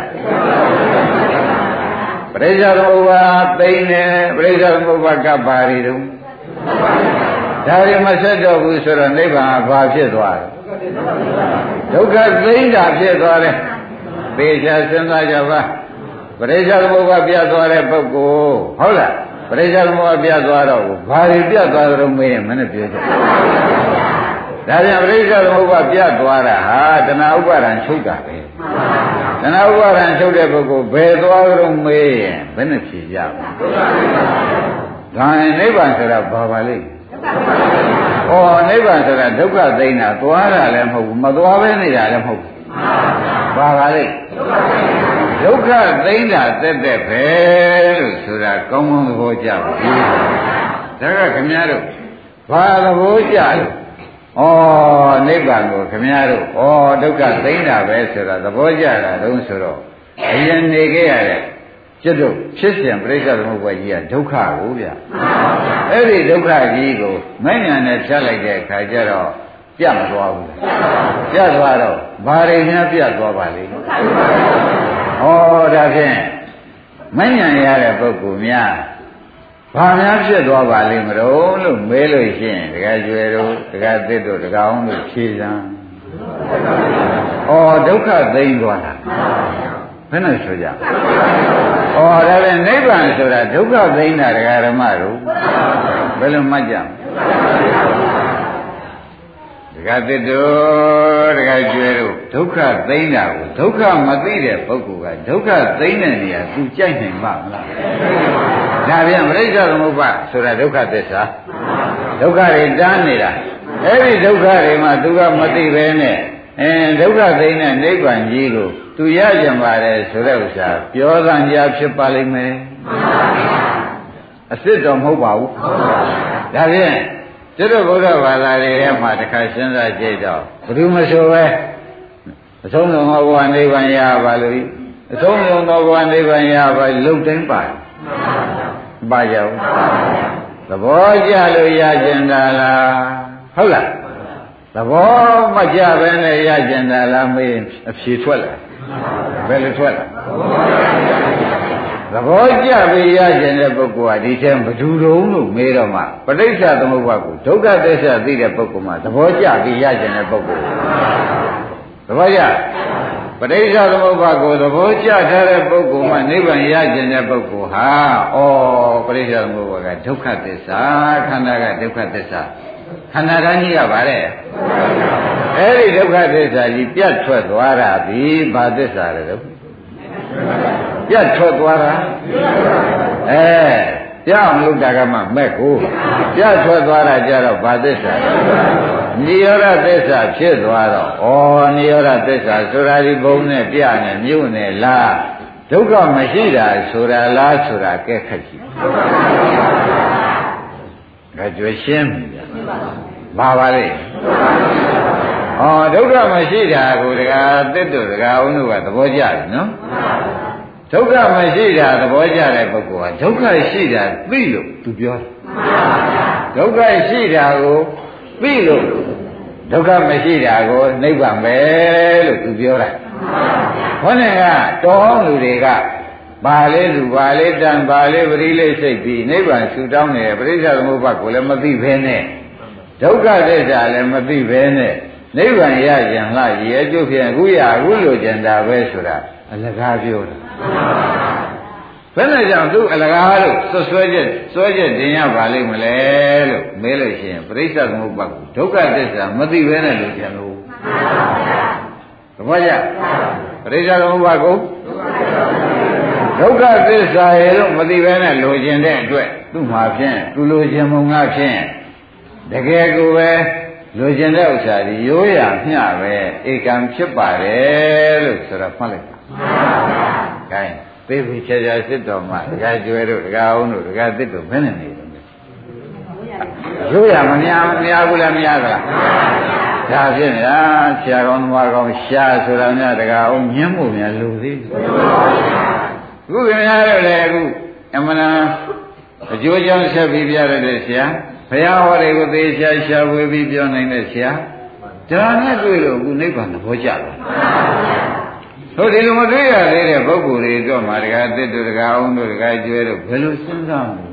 ပရိစ္ဆေသမုပ္ပါသိမ့်တယ်ပရိစ္ဆေသမုပ္ပါကပါရီတုံးဒါရီမဆက်တော့ဘူးဆိုတော့နိဗ္ဗာန်ဘာဖြစ်သွားလဲဒုက္ခသိမ့်တာဖြစ်သွားတယ်သေချာစဉ်းစားကြပါပရိစ္ဆေသမုပ္ပါပြတ်သွားတဲ့ပုဂ္ဂိုလ်ဟုတ်လားပရိစ္ဆေသမုပ္ပါပြတ်သွားတော့ဘာတွေပြတ်သွားကြလို့မေးရင်မနဲ့ပြောကြဒါပြန်ပရိစ္ဆေသမုပ္ပါပြတ်သွားတာဟာတဏှာဥပါဒံချုပ်တာပဲတဏှာဥပါဒံချုပ်တဲ့ပုဂ္ဂိုလ်ဘယ်သွားကြလို့မေးရင်ဘယ်နဲ့ဖြေကြမလဲဒါရင်နိဗ္ဗာန်ဆိုတာဘာပါလိမ့်ဩနိဗ္ဗာန်ဆိုတာဒုက္ခသိမ့်တာသွားတာလည်းမဟုတ်ဘူးမသွားဘဲနေတာလည်းမဟုတ်ဘူးဘာပါလိမ့်ဒုက္ခသိမ့်တာတက်တက်ပဲလို့ဆိုတာကောင်းကောင်းသဘောကျပါဘူးဒါကခင်ဗျားတို့ဘာသဘောကျလို့ဩနိဗ္ဗာန်ကိုခင်ဗျားတို့ဩဒုက္ခသိမ့်တာပဲဆိုတာသဘောကျတာတုံးဆိုတော့အရင်နေခဲ့ရတဲ့ကျွတ်တို့ဖြစ်စဉ်ပြိဿသမုပ္ပါကြီးကဒုက္ခကိုဗျအဲ့ဒီဒုက္ခကြီးကိုမဲ့ညာနဲ့ဖြတ်လိုက်တဲ့အခါကျတော့ပြတ်မသွားဘူးပြတ်သွားတော့ဘာတွေများပြတ်သွားပါလိမ့်ဩဒါဖြင့်မဲ့ညာရတဲ့ပုဂ္ဂိုလ်များဘာများဖြစ်သွားပါလိမ့်မလို့လို့မေးလို့ရှိရင်တကယ်ကျွယ်တို့တကယ်သစ်တို့တကအောင်တို့ဖြေစမ်းဩဒုက္ခသိမ့်သွားတာဘယ်နဲ့ဆိုကြဩဒါလည်းနိဗ္ဗာန်ဆိုတာဒုက္ခသိမ့်တာဒကာဓမ္မတို့ဘယ်လိုမှတ်ကြမလဲဒကာသစ်တို့ဒကာကျွဲတို့ဒုက္ခသိမ့်တာကိုဒုက္ခမသိတဲ့ပုဂ္ဂိုလ်ကဒုက္ခသိမ့်တဲ့နေရာသူကြိုက်နိုင်ပါမလားဒါပြန်ပရိစ္ဆေသမုပ္ပါဆိုတာဒုက္ခသစ္စာဒုက္ခတွေတန်းနေတာအဲ့ဒီဒုက္ခတွေမှာသူကမသိပဲနဲ့အဲဒုက္ခသိမ့်တဲ့နိဗ္ဗာန်ကြီးကိုသူရကြပါတယ်ဆိုတဲ့ဥစ္စာပြောသံကြားဖြစ်ပါလိမ့်မယ်အစ်စ်တော်မဟုတ်ပါဘူးဒါဖြင့်ကျွတ်တို့ဘုရားဘာသာတွေထဲမှာတစ်ခါစဉ်းစားကြည့်တော့ဘယ်သူမဆိုပဲအဆုံးစုံသောဘဝနိဗ္ဗာန်ရပါလို့အဆုံးစုံသောဘဝနိဗ္ဗာန်ရပါလုံတိုင်းပါပါကြဘူးသဘောကျလို့ရကျင်တာလားဟုတ်လားသဘောမကျပဲနဲ့ရကျင်တာလားမေးအဖြေထွက်လာဘယ်လိုထွက်လာသဘောကျပြီးရကျင်တဲ့ပုဂ္ဂိုလ်ကဒီထဲဘယ်သူတုံးလို့မေးတော့မှပဋိစ္စသမုပ္ပါကိုဒုက္ခသစ္စာသိတဲ့ပုဂ္ဂိုလ်မှာသဘောကျပြီးရကျင်တဲ့ပုဂ္ဂိုလ်သဘောကျပဋိစ္စသမုပ္ပါကိုသဘောကျထားတဲ့ပုဂ္ဂိုလ်မှနိဗ္ဗာန်ရကျင်တဲ့ပုဂ္ဂိုလ်ဟာဩပဋိစ္စသမုပ္ပါကဒုက္ခသစ္စာခန္ဓာကဒုက္ခသစ္စာခန္ဓာတိုင်းကြီးကဗါတဲ့အဲ့ဒီဒုက္ခသစ္စာကြီးပြတ်ထွက်သွားတာဒီဘာသစ္စာလဲတော့ပြတ်ထွက်သွားတာအဲပြအောင်လုပ်တာကမှမဲ့ကိုပြတ်ထွက်သွားတာကြတော့ဘာသစ္စာနိရောဓသစ္စာဖြစ်သွားတော့ဩနိရောဓသစ္စာဆိုတာဒီဘုံနဲ့ပြနဲ့မြို့နဲ့လားဒုက္ခမရှိတာဆိုတာလားဆိုတာကဲခက်ကြည့်ဒါကြွရှင်းပြီဗျာဘာပါလဲဩဒုက္ခမရှိတာကိုတကားသစ်တို့တကားအောင်တို့ကသဘောကျတယ်နော်ဒုက္ခမရှိတာသဘောကျတဲ့ပုဂ္ဂိုလ်ကဒုက္ခရှိတာသိလို့သူပြောတယ်ဒုက္ခရှိတာကိုသိလို့ဒုက္ခမရှိတာကိုနိဗ္ဗာန်ပဲလို့သူပြောတာခေါင်းကတော်ဟောင်းလူတွေကဘာလေးလူဘာလေးတန်ဘာလေးပရိလေးစိတ်ပြီးနိဗ္ဗာန်ဆူတောင်းနေပရိစ္ဆေသမုပ္ပါကိုလည်းမသိဘဲနဲ့ဒုက္ခသစ္စာလည်းမသိဘဲနဲ့နိဗ္ဗာန်ရကြံလားရည်ကျုပ်ဖြင့်အခုရအခုလိုကြံတာပဲဆိုတာအလကားပြောတာဘယ်နဲ့ကြောင့်သူအလကားလို့ဆွဆွဲချက်ဆွဲချက်တင်ရပါလိမ့်မလဲလို့မေးလို့ရှိရင်ပရိစ္ဆေသမုပ္ပါကိုဒုက္ခသစ္စာမသိဘဲနဲ့လို့ကြံလို့သဘောကျပရိစ္ဆေသမုပ္ပါကိုဒုက္ခသစ္စာရဲ့လို့မသိဘဲနဲ့လိုချင်တဲ့အတွက်သူ့မှာဖြင့်သူလိုချင်မုံငါဖြင့်တကယ်ကိုပဲလိုချင်တဲ့ဥစ္စာဒီရိုးရမျှပဲဧကံဖြစ်ပါတယ်လို့ဆိုတော့မှတ်လိုက်ပါမှန်ပါဗျာ gain သိပြီချာချာစစ်တော်မှာဒကာကျွဲတို့ဒကာအောင်တို့ဒကာသစ်တို့ဘယ်နဲ့နေလဲရိုးရမများမများဘူးလားများသလားဒါဖြင့်ဗျာဆရာကောင်းသမားကောင်းရှားဆိုတာများဒကာအောင်ညှင်းမှုများလူသေးခုခင်ဗျားတို့လည်းအခုအမှန်အကျိုးကြောင့်ဆက်ပြီးပြရတဲ့ဆရာဘုရားဟောတွေကိုသေချာရှာဝေပြီးပြောနိုင်တဲ့ဆရာဒါနဲ့တွေ့လို့အခုနိဗ္ဗာန်သဘောကျတယ်ဟုတ်ဒီလိုမတွေ့ရသေးတဲ့ပုဂ္ဂိုလ်တွေတော့မှတကားသစ်တို့တကားအောင်တို့တကားကျွဲတို့ဘယ်လိုစဉ်းစားမလဲ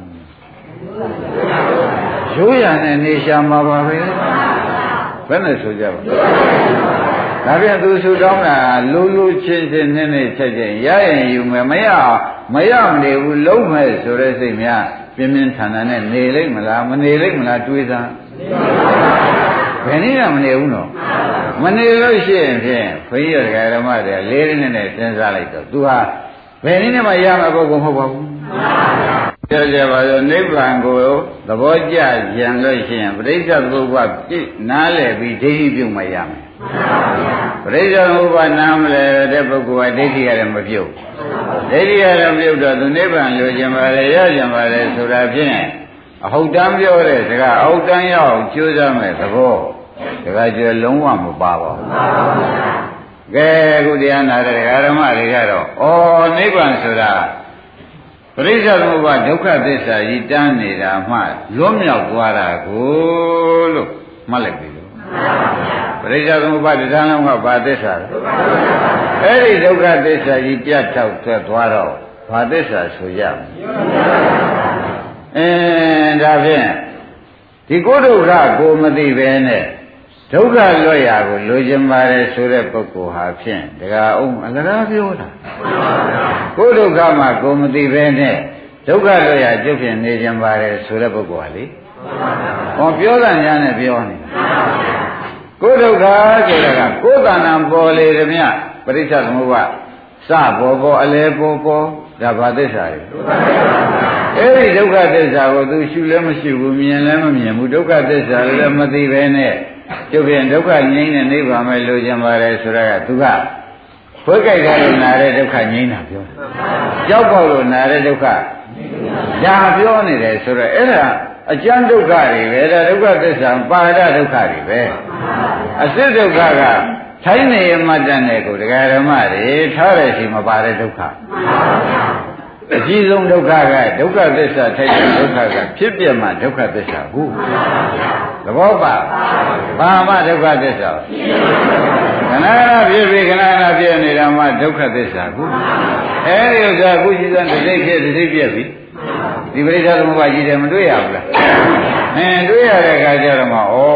ရိုးရနဲ့နေရှာမှာပါပဲဘယ်နဲ့ဆိုကြပါဒါပြန်သူဆူတောင်းတာလူလူချင်းချင်းနဲ့နဲ့ချက်ချင်းရရင်ယူမယ်မရမရမနေဘူးလုံးမဲ့ဆိုတဲ့စိတ်များပြင်းပြင်းထန်ထန်နဲ့နေလိမ့်မလားမနေလိမ့်မလားတွေးစားဘယ်နည်းကမနေဘူးနော်မနေလို့ရှိရင်ဖြင့်ဘုန်းကြီးတို့ဓမ္မတွေလေးလေးနဲ့နဲ့စဉ်းစားလိုက်တော့သူဟာဘယ်နည်းနဲ့မှရမှာပုဂ္ဂိုလ်မဟုတ်ပါဘူးပြောကြပါစို့နိဗ္ဗာန်ကိုသဘောကျကြံလို့ရှိရင်ပရိစ္ဆေသမုပ္ပါပြည့်နားလည်ပြီးဒိဋ္ဌိပြုတ်မှရမယ်ပရိစ္ဆေသမုပ္ပါနားမလဲတဲ့ပုဂ္ဂိုလ်ကဒိဋ္ဌိကလည်းမပြုတ်ဒိဋ္ဌိကလည်းမပြုတ်တော့သူနိဗ္ဗာန်လိုချင်ပါလေရချင်ပါလေဆိုတာဖြင့်အဟုတ်တမ်းပြောတဲ့စကားအဟုတ်တမ်းရအောင်ကြိုးစားမယ်သဘောတခါကျလုံးဝမပါပါဘူးကဲအခုတရားနာတဲ့ဓမ္မတွေကတော့ဩနိဗ္ဗာန်ဆိုတာပရိစ္ဆေသမုပ္ပါဒုက္ခသစ္စာကြီးတန်းနေတာမှလွတ်မြောက်သွားတာကိုလို့မှတ်လိုက်ပြီလို့ပရိစ္ဆေသမုပ္ပါတရားလုံးကဘာသစ္စာလဲအဲ့ဒီဒုက္ခသစ္စာကြီးပြတ်ထောက်ထွက်သွားတော့ဘာသစ္စာဆိုရမလဲအင်းဒါဖြင့်ဒီကိုဒုက္ခကိုမသိပဲနဲ့ဒုက္ခလွတ်ရာကိုလိုချင်ပါတယ်ဆိုတဲ့ပုဂ္ဂိုလ်ဟာဖြင့်တကားအောင်အလကားပြောတာကိုဒုက္ခမှာကိုမသိပဲနဲ့ဒုက္ခလွတ်ရာကျုပ်ဖြင့်နေချင်ပါတယ်ဆိုတဲ့ပုဂ္ဂိုလ်ဟာလေဟောပြောတာညာနဲ့ပြောနေကိုဒုက္ခဆိုတာကကိုယ်တဏ္ဍာပေါ်လေသည်မြပရိစ္ဆေသမုပ္ပါစပေါ်ပေါ်အလဲပေါ်ပေါ်ဒါဘာသစ္စာလဲအဲ့ဒီဒုက္ခသစ္စာကိုသူရှုလည်းမရှိဘူးမြင်လည်းမမြင်ဘူးဒုက္ခသစ္စာလည်းမသိပဲနဲ့ကျုပ်ပြန်ဒုက္ခငြိမ်းတဲ့နိဗ္ဗာန်ပဲလိုချင်ပါတယ်ဆိုတာကသူကဖွေးကြိုက်တဲ့နာတဲ့ဒုက္ခငြိမ်းတာပြောကြောက်ပေါက်လို့နာတဲ့ဒုက္ခဒါပြောနေတယ်ဆိုတော့အဲ့ဒါအကျဉ်းဒုက္ခတွေပဲဒါဒုက္ခသစ္စာပါဒဒုက္ခတွေပဲအစစ်ဒုက္ခကထိုင်းနေမှတ်တဲ့ကိုဒကာဓမ္မတွေထားရရှိမပါတဲ့ဒုက္ခအကြီးဆုံးဒုက္ခကဒုက္ခသစ္စာထိုက်တဲ့ဒုက္ခကဖြစ်ပြမှဒုက္ခသစ္စာကိုသဘောပါဘာမှဒုက္ခသစ္စာခဏခဏဖြစ်ပြီးခဏခဏဖြစ်နေတာမှဒုက္ခသစ္စာကိုအဲဒီဥစ္စာအခုရှိတဲ့တိတ်ဖြစ်တိတ်ပြက်ပြီဒီပရိစ္ဆေသမုပ္ပါကြီးတယ်မတွေ့ရဘူးလားအင်းတွေ့ရတဲ့အခါကျတော့မှဩ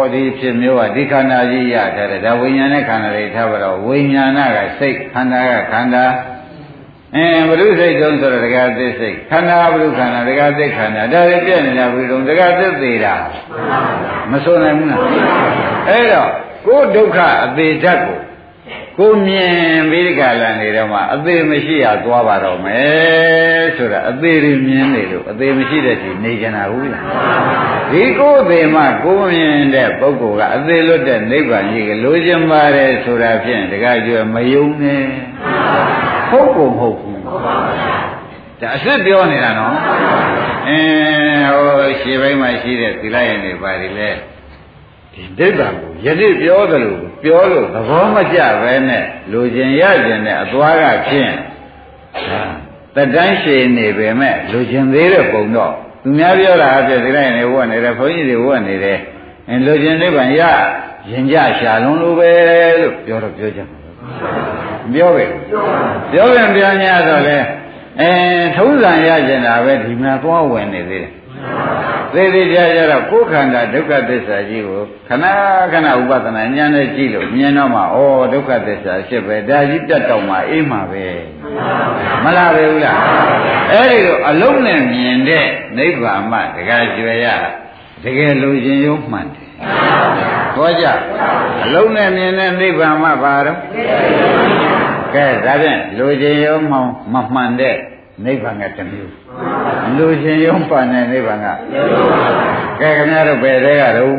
ဒီဖြစ်မျိုးကဒီခန္ဓာကြီးရထားတယ်ဒါဝိညာဉ်နဲ့ခန္ဓာတွေထားပါတော့ဝိညာဏကစိတ်ခန္ဓာကခန္ဓာအဲဘုရုစိတ်တုံးဆိုတော့တရားသစ္စိတ်ခန္ဓာဘုရုခန္ဓာတရားသစ္ခန္ဓာဒါတွေပြည့်နေတာဘုရုတုံးတရားသစ္သေးတာမဆိုနိုင်ဘူးလားအဲ့တော့ကိုယ်ဒုက္ခအသေးဓာတ်ကိုကိုမြင်ပြီးဒီကလာနေတော့မှအသေးမရှိရသွားပါတော့မယ်ဆိုတာအသေးတွေမြင်နေလို့အသေးမရှိတဲ့ဒီနေကြတာဟုတ်လားဒီကိုယ်သေးမှကိုမြင်တဲ့ပုဂ္ဂိုလ်ကအသေးလွတ်တဲ့နိဗ္ဗာန်ကြီးကလိုချင်ပါတယ်ဆိုတာဖြင့်တခါကျွဲမယုံနဲ့ဟုတ်ကိုမဟုတ်ဘူးဒါအစ်စ်ပြောနေတာနော်အင်းဟိုရှေ့ပိုင်းမှာရှိတဲ့သီလရင်တွေပါတယ်လေဒီဒိဋ္ဌံကိုယနေ့ပြောသလိုပြောလို့သဘောမကျပဲနဲ့လိုချင်ရချင်တဲ့အသွားကဖြင့်တတန်းရှည်နေပေမဲ့လိုချင်သေးတဲ့ပုံတော့သူများပြောတာအဖြစ်ဒီလိုက်နေဝတ်နေတယ်ဘုန်းကြီးတွေဝတ်နေတယ်အဲလိုချင်နိဗ္ဗာန်ရရင်ကြရှာလုံးလိုပဲလို့ပြောတော့ပြောကြမှာပြောပဲပြောပြန်ပြန်ရတော့လေအဲထုံးစံရချင်တာပဲဒီမှာသွားဝင်နေသေးတယ်သေသေးချာချာတော့ကိုယ်ခန္ဓာဒုက္ခသစ္စာကြီးကိုခဏခဏဥပဒနာဉာဏ်နဲ့ကြည့်လို့မြင်တော့မှဩဒုက္ခသစ္စာရှစ်ပဲဒါကြီးတက်တော့မှအေးမှာပဲမလားပဲဘူးလားအဲ့ဒီတော့အလုံးနဲ့မြင်တဲ့နိဗ္ဗာန်မှတကယ်ကြွယ်ရတကယ်လိုချင်ရုံမှန်တယ်ဟောကြအလုံးနဲ့မြင်တဲ့နိဗ္ဗာန်မှဘာတော့ကဲဒါဖြင့်လိုချင်ရုံမှမမှန်တဲ့နိဗ္ဗာန်ကတစ်မျိုးလူရှင်ရုံးပါတဲ့နိဗ္ဗာန်ကကဲခင်ဗျားတို့ဘယ်တဲကတော့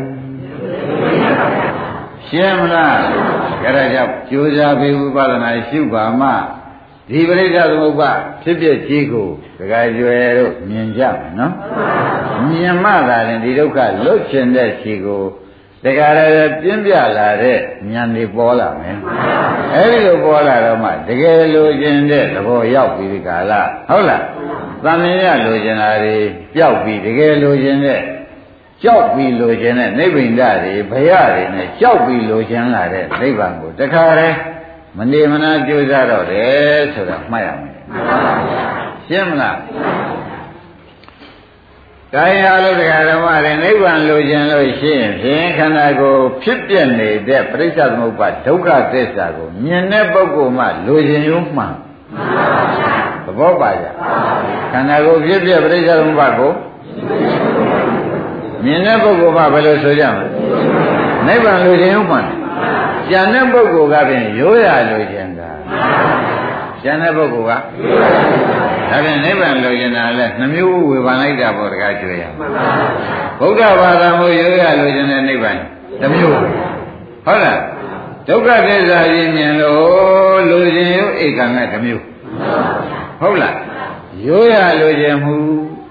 ရှင်းမလားကြရကြောင့်ကြိုးစားပြီးဥပဒနာရှုပါမှဒီပရိစ္ဆေသမုပ္ပါဖြစ်ဖြစ်ကြီးကိုဒကာကျွယ်တို့မြင်ကြမယ်နော်မြင်မှသာရင်ဒီဒုက္ခလွတ်ချင်တဲ့ခြေကိုဒကာရရပြင်းပြလာတဲ့ဉာဏ်တွေပေါ်လာမယ်အဲဒီလိုပေါ်လာတော့မှတကယ်လိုချင်တဲ့သဘောရောက်ပြီးဒီကာလဟုတ်လားသံမြင်ရလိုချင်တာတွေကြောက်ပြီးတကယ်လိုချင်တဲ့ကြောက်ပြီးလိုချင်တဲ့နိဗ္ဗိန္ဒတွေဘယတွေနဲ့ကြောက်ပြီးလိုချင်လာတဲ့နိဗ္ဗာန်ကိုတခါတည်းမနေမနာကြိုးစားတော့တယ်ဆိုတာမှတ်ရမယ်ရှင်းမလားကာယအလုပ်တရားဓမ္မတွေနိဗ္ဗာန်လိုချင်လို့ရှိရင်ဖြင့်ခန္ဓာကိုယ်ဖြစ်ပြနေတဲ့ပရိစ္ဆေသမုပ္ပါဒုက္ခသစ္စာကိုမြင်တဲ့ပုဂ္ဂိုလ်မှလိုချင်ရုံမှန်သဘောပါကြခန္ဓာကိုယ်ဖြစ်ပြပရိစ္ဆေသမုပ္ပါကိုမြင်တဲ့ပုဂ္ဂိုလ်မှဘယ်လိုဆိုကြမလဲနိဗ္ဗာန်လိုချင်ရုံမှန်ကျန်တဲ့ပုဂ္ဂိုလ်ကဖြင့်ရိုးရလိုချင်တာကျန်တဲ့ပုဂ္ဂိုလ်ကဒါဖြင့်နိဗ္ဗာန်လိုချင်တာလဲနှမျိုးဝေဖန်လိုက်တာပေါ့တကားကျွေးရဗုဒ္ဓဘာသာမို့ရိုးရလိုချင်တဲ့နိဗ္ဗာန်တစ်မျိုးဟုတ်လားဒုက္ခသစ္စာကြီးမြင်လို့လိုချင်ရုပ်ဧကံကတစ်မျိုးဟုတ်လားရိုးရလိုချင်မှု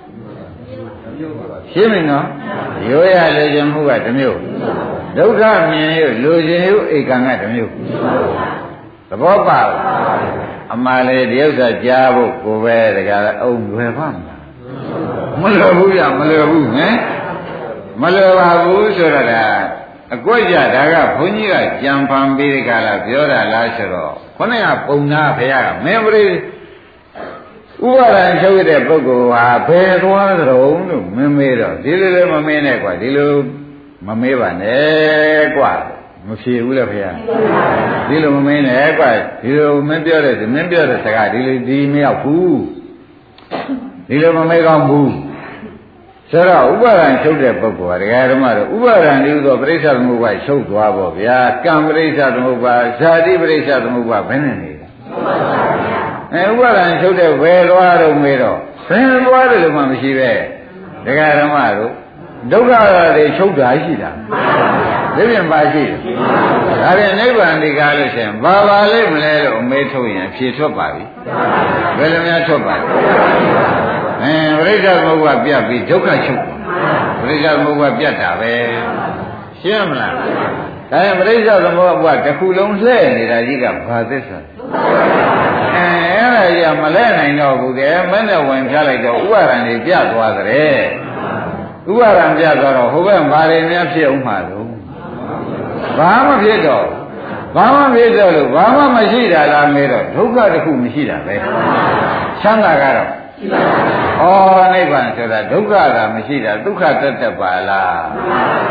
ရှင်းမင်းနော်ရိုးရလိုချင်မှုကတစ်မျိုးဒုက္ခမြင်ရုပ်လိုချင်ရုပ်ဧကံကတစ်မျိုးသဘောပါအမှန်လေဒီဥစ္စာကြားဖို့ကိုပဲတကယ်အုံလွယ်ပါမလားမလွယ်ဘူးပြမလွယ်ဘူးဟင်မလွယ်ပါဘူးဆိုတော့အကွက်ကြဒါကဘုန်းကြီးကကြံဖန်ပြီးဒီကလာပြောတာလားဆိုတော့ခေါင်းကပုံနာဖရာကမင်းပရိဥပါဒံချုပ်ရတဲ့ပုဂ္ဂိုလ်ဟာဘယ်သွားကြုံလို့မင်းမေးတော့ဒီလိုလည်းမမေးနဲ့ကွာဒီလိုမမေးပါနဲ့ကွာမဖြေဘူးလေဖေ။ဒီလိုမမင်းနဲ့ကွဒီလိုမင်းပြောတဲ့မင်းပြောတဲ့စကားဒီလိုဒီမရောက်ဘူး။ဒီလိုမမေးကောင်းဘူး။ဆိုတော့ဥပါဒံချုပ်တဲ့ပုဂ္ဂိုလ်ဟာတရားဓမ္မတော့ဥပါဒံဒီလိုပရိစ္ဆေသမုပ္ပါချုပ်သွားပေါ့ဗျာ။ကံပရိစ္ဆေသမုပ္ပါဇာတိပရိစ္ဆေသမုပ္ပါဘယ်နဲ့နေလဲ။အဲဥပါဒံချုပ်တဲ့ဘယ်သွားတော့မေးတော့ဘယ်သွားတယ်လို့မှမရှိပဲ။တရားဓမ္မတို့ဒုက္ခတွေချုပ်တာရှိတာ။ဒီပြင်ပါရှိတယ်။ဒါပြန်နိဗ္ဗာန်ဒီကားလို့ရှိရင်ဘာပါလိမ့်မလဲလို့အမေးထုတ်ရင်ဖြေထွက်ပါပြီ။ဘယ်လိုများထွက်ပါလဲ။အဲပရိစ္ဆေသမုပ္ပါပြတ်ပြီးဒုက္ခချုပ်။ပရိစ္ဆေသမုပ္ပါပြတ်တာပဲ။ရှင်းမလား။ဒါရင်ပရိစ္ဆေသမုပ္ပါတစ်ခုလုံးလှည့်နေတာကြီးကဘာသစ္စာ။အဲအဲ့ဒါကြီးမလဲနိုင်တော့ဘူးကဲမင်းနဲ့ဝင်ဖြားလိုက်တော့ဥပါဒံတွေပြတ်သွားတဲ့။ဥပါဒံပြတ်သွားတော့ဟိုဘက်ဘာတွေများဖြစ်အောင်မှာလို့ဘာမှဖြစ်တော့ဘာမှဖြစ်တော့လို့ဘာမှမရှိတာလားမေးတော့ဒုက္ခတစ်ခုမရှိတာပဲချမ်းသာကတော့ရှိပါဘူးဩနိဗ္ဗာန်ဆိုတာဒုက္ခတာမရှိတာဒုက္ခတတ်တတ်ပါလား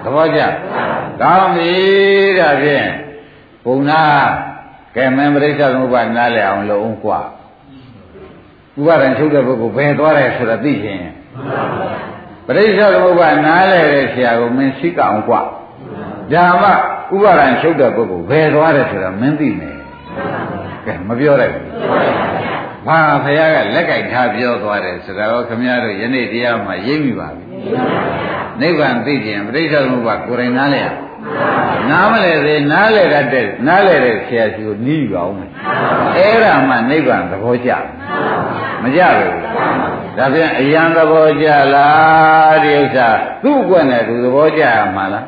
သဘောကျကောင်းပြီဒါဖြင့်ဘုံနာကဲမင်းပရိစ္ဆေသမုပ္ပါနားလည်အောင်လုပ်အောင်กว่าဥပါဒံချုပ်တဲ့ပုဂ္ဂိုလ်ဘယ်သွားတယ်ဆိုတာသိခြင်းပရိစ္ဆေသမုပ္ပါနားလည်တဲ့ဆရာကိုမင်းသိကအောင်กว่าဒါမှဥပါဒံချုပ်တဲ့ပုဂ္ဂိုလ်ဘယ်သွားတယ်ဆိုတာမင်းသိမယ်ကဲမပြောလိုက်ဘူးဘာဘုရားကလက်ကြိုက်ထားပြောသွားတယ်ဆိုတာတော့ခမည်းတော်ယနေ့တရားမှာရိပ်မိပါပြီနိဗ္ဗာန်သိခြင်းပရိစ္ဆေသမုပ္ပါကိုယ်တိုင်နားလည်ရနားမလဲသေးနားလဲတတ်တဲ့နားလဲတဲ့ဆရာကြီးကိုနီးပါအောင်မယ်အဲ့ဒါမှနိဗ္ဗာန်သဘောကျမကြဘူးဒါဖြင့်အယံသဘောကျလားဒီဥစ္စာသူ့အကွက်နဲ့သူသဘောကျရမှာလား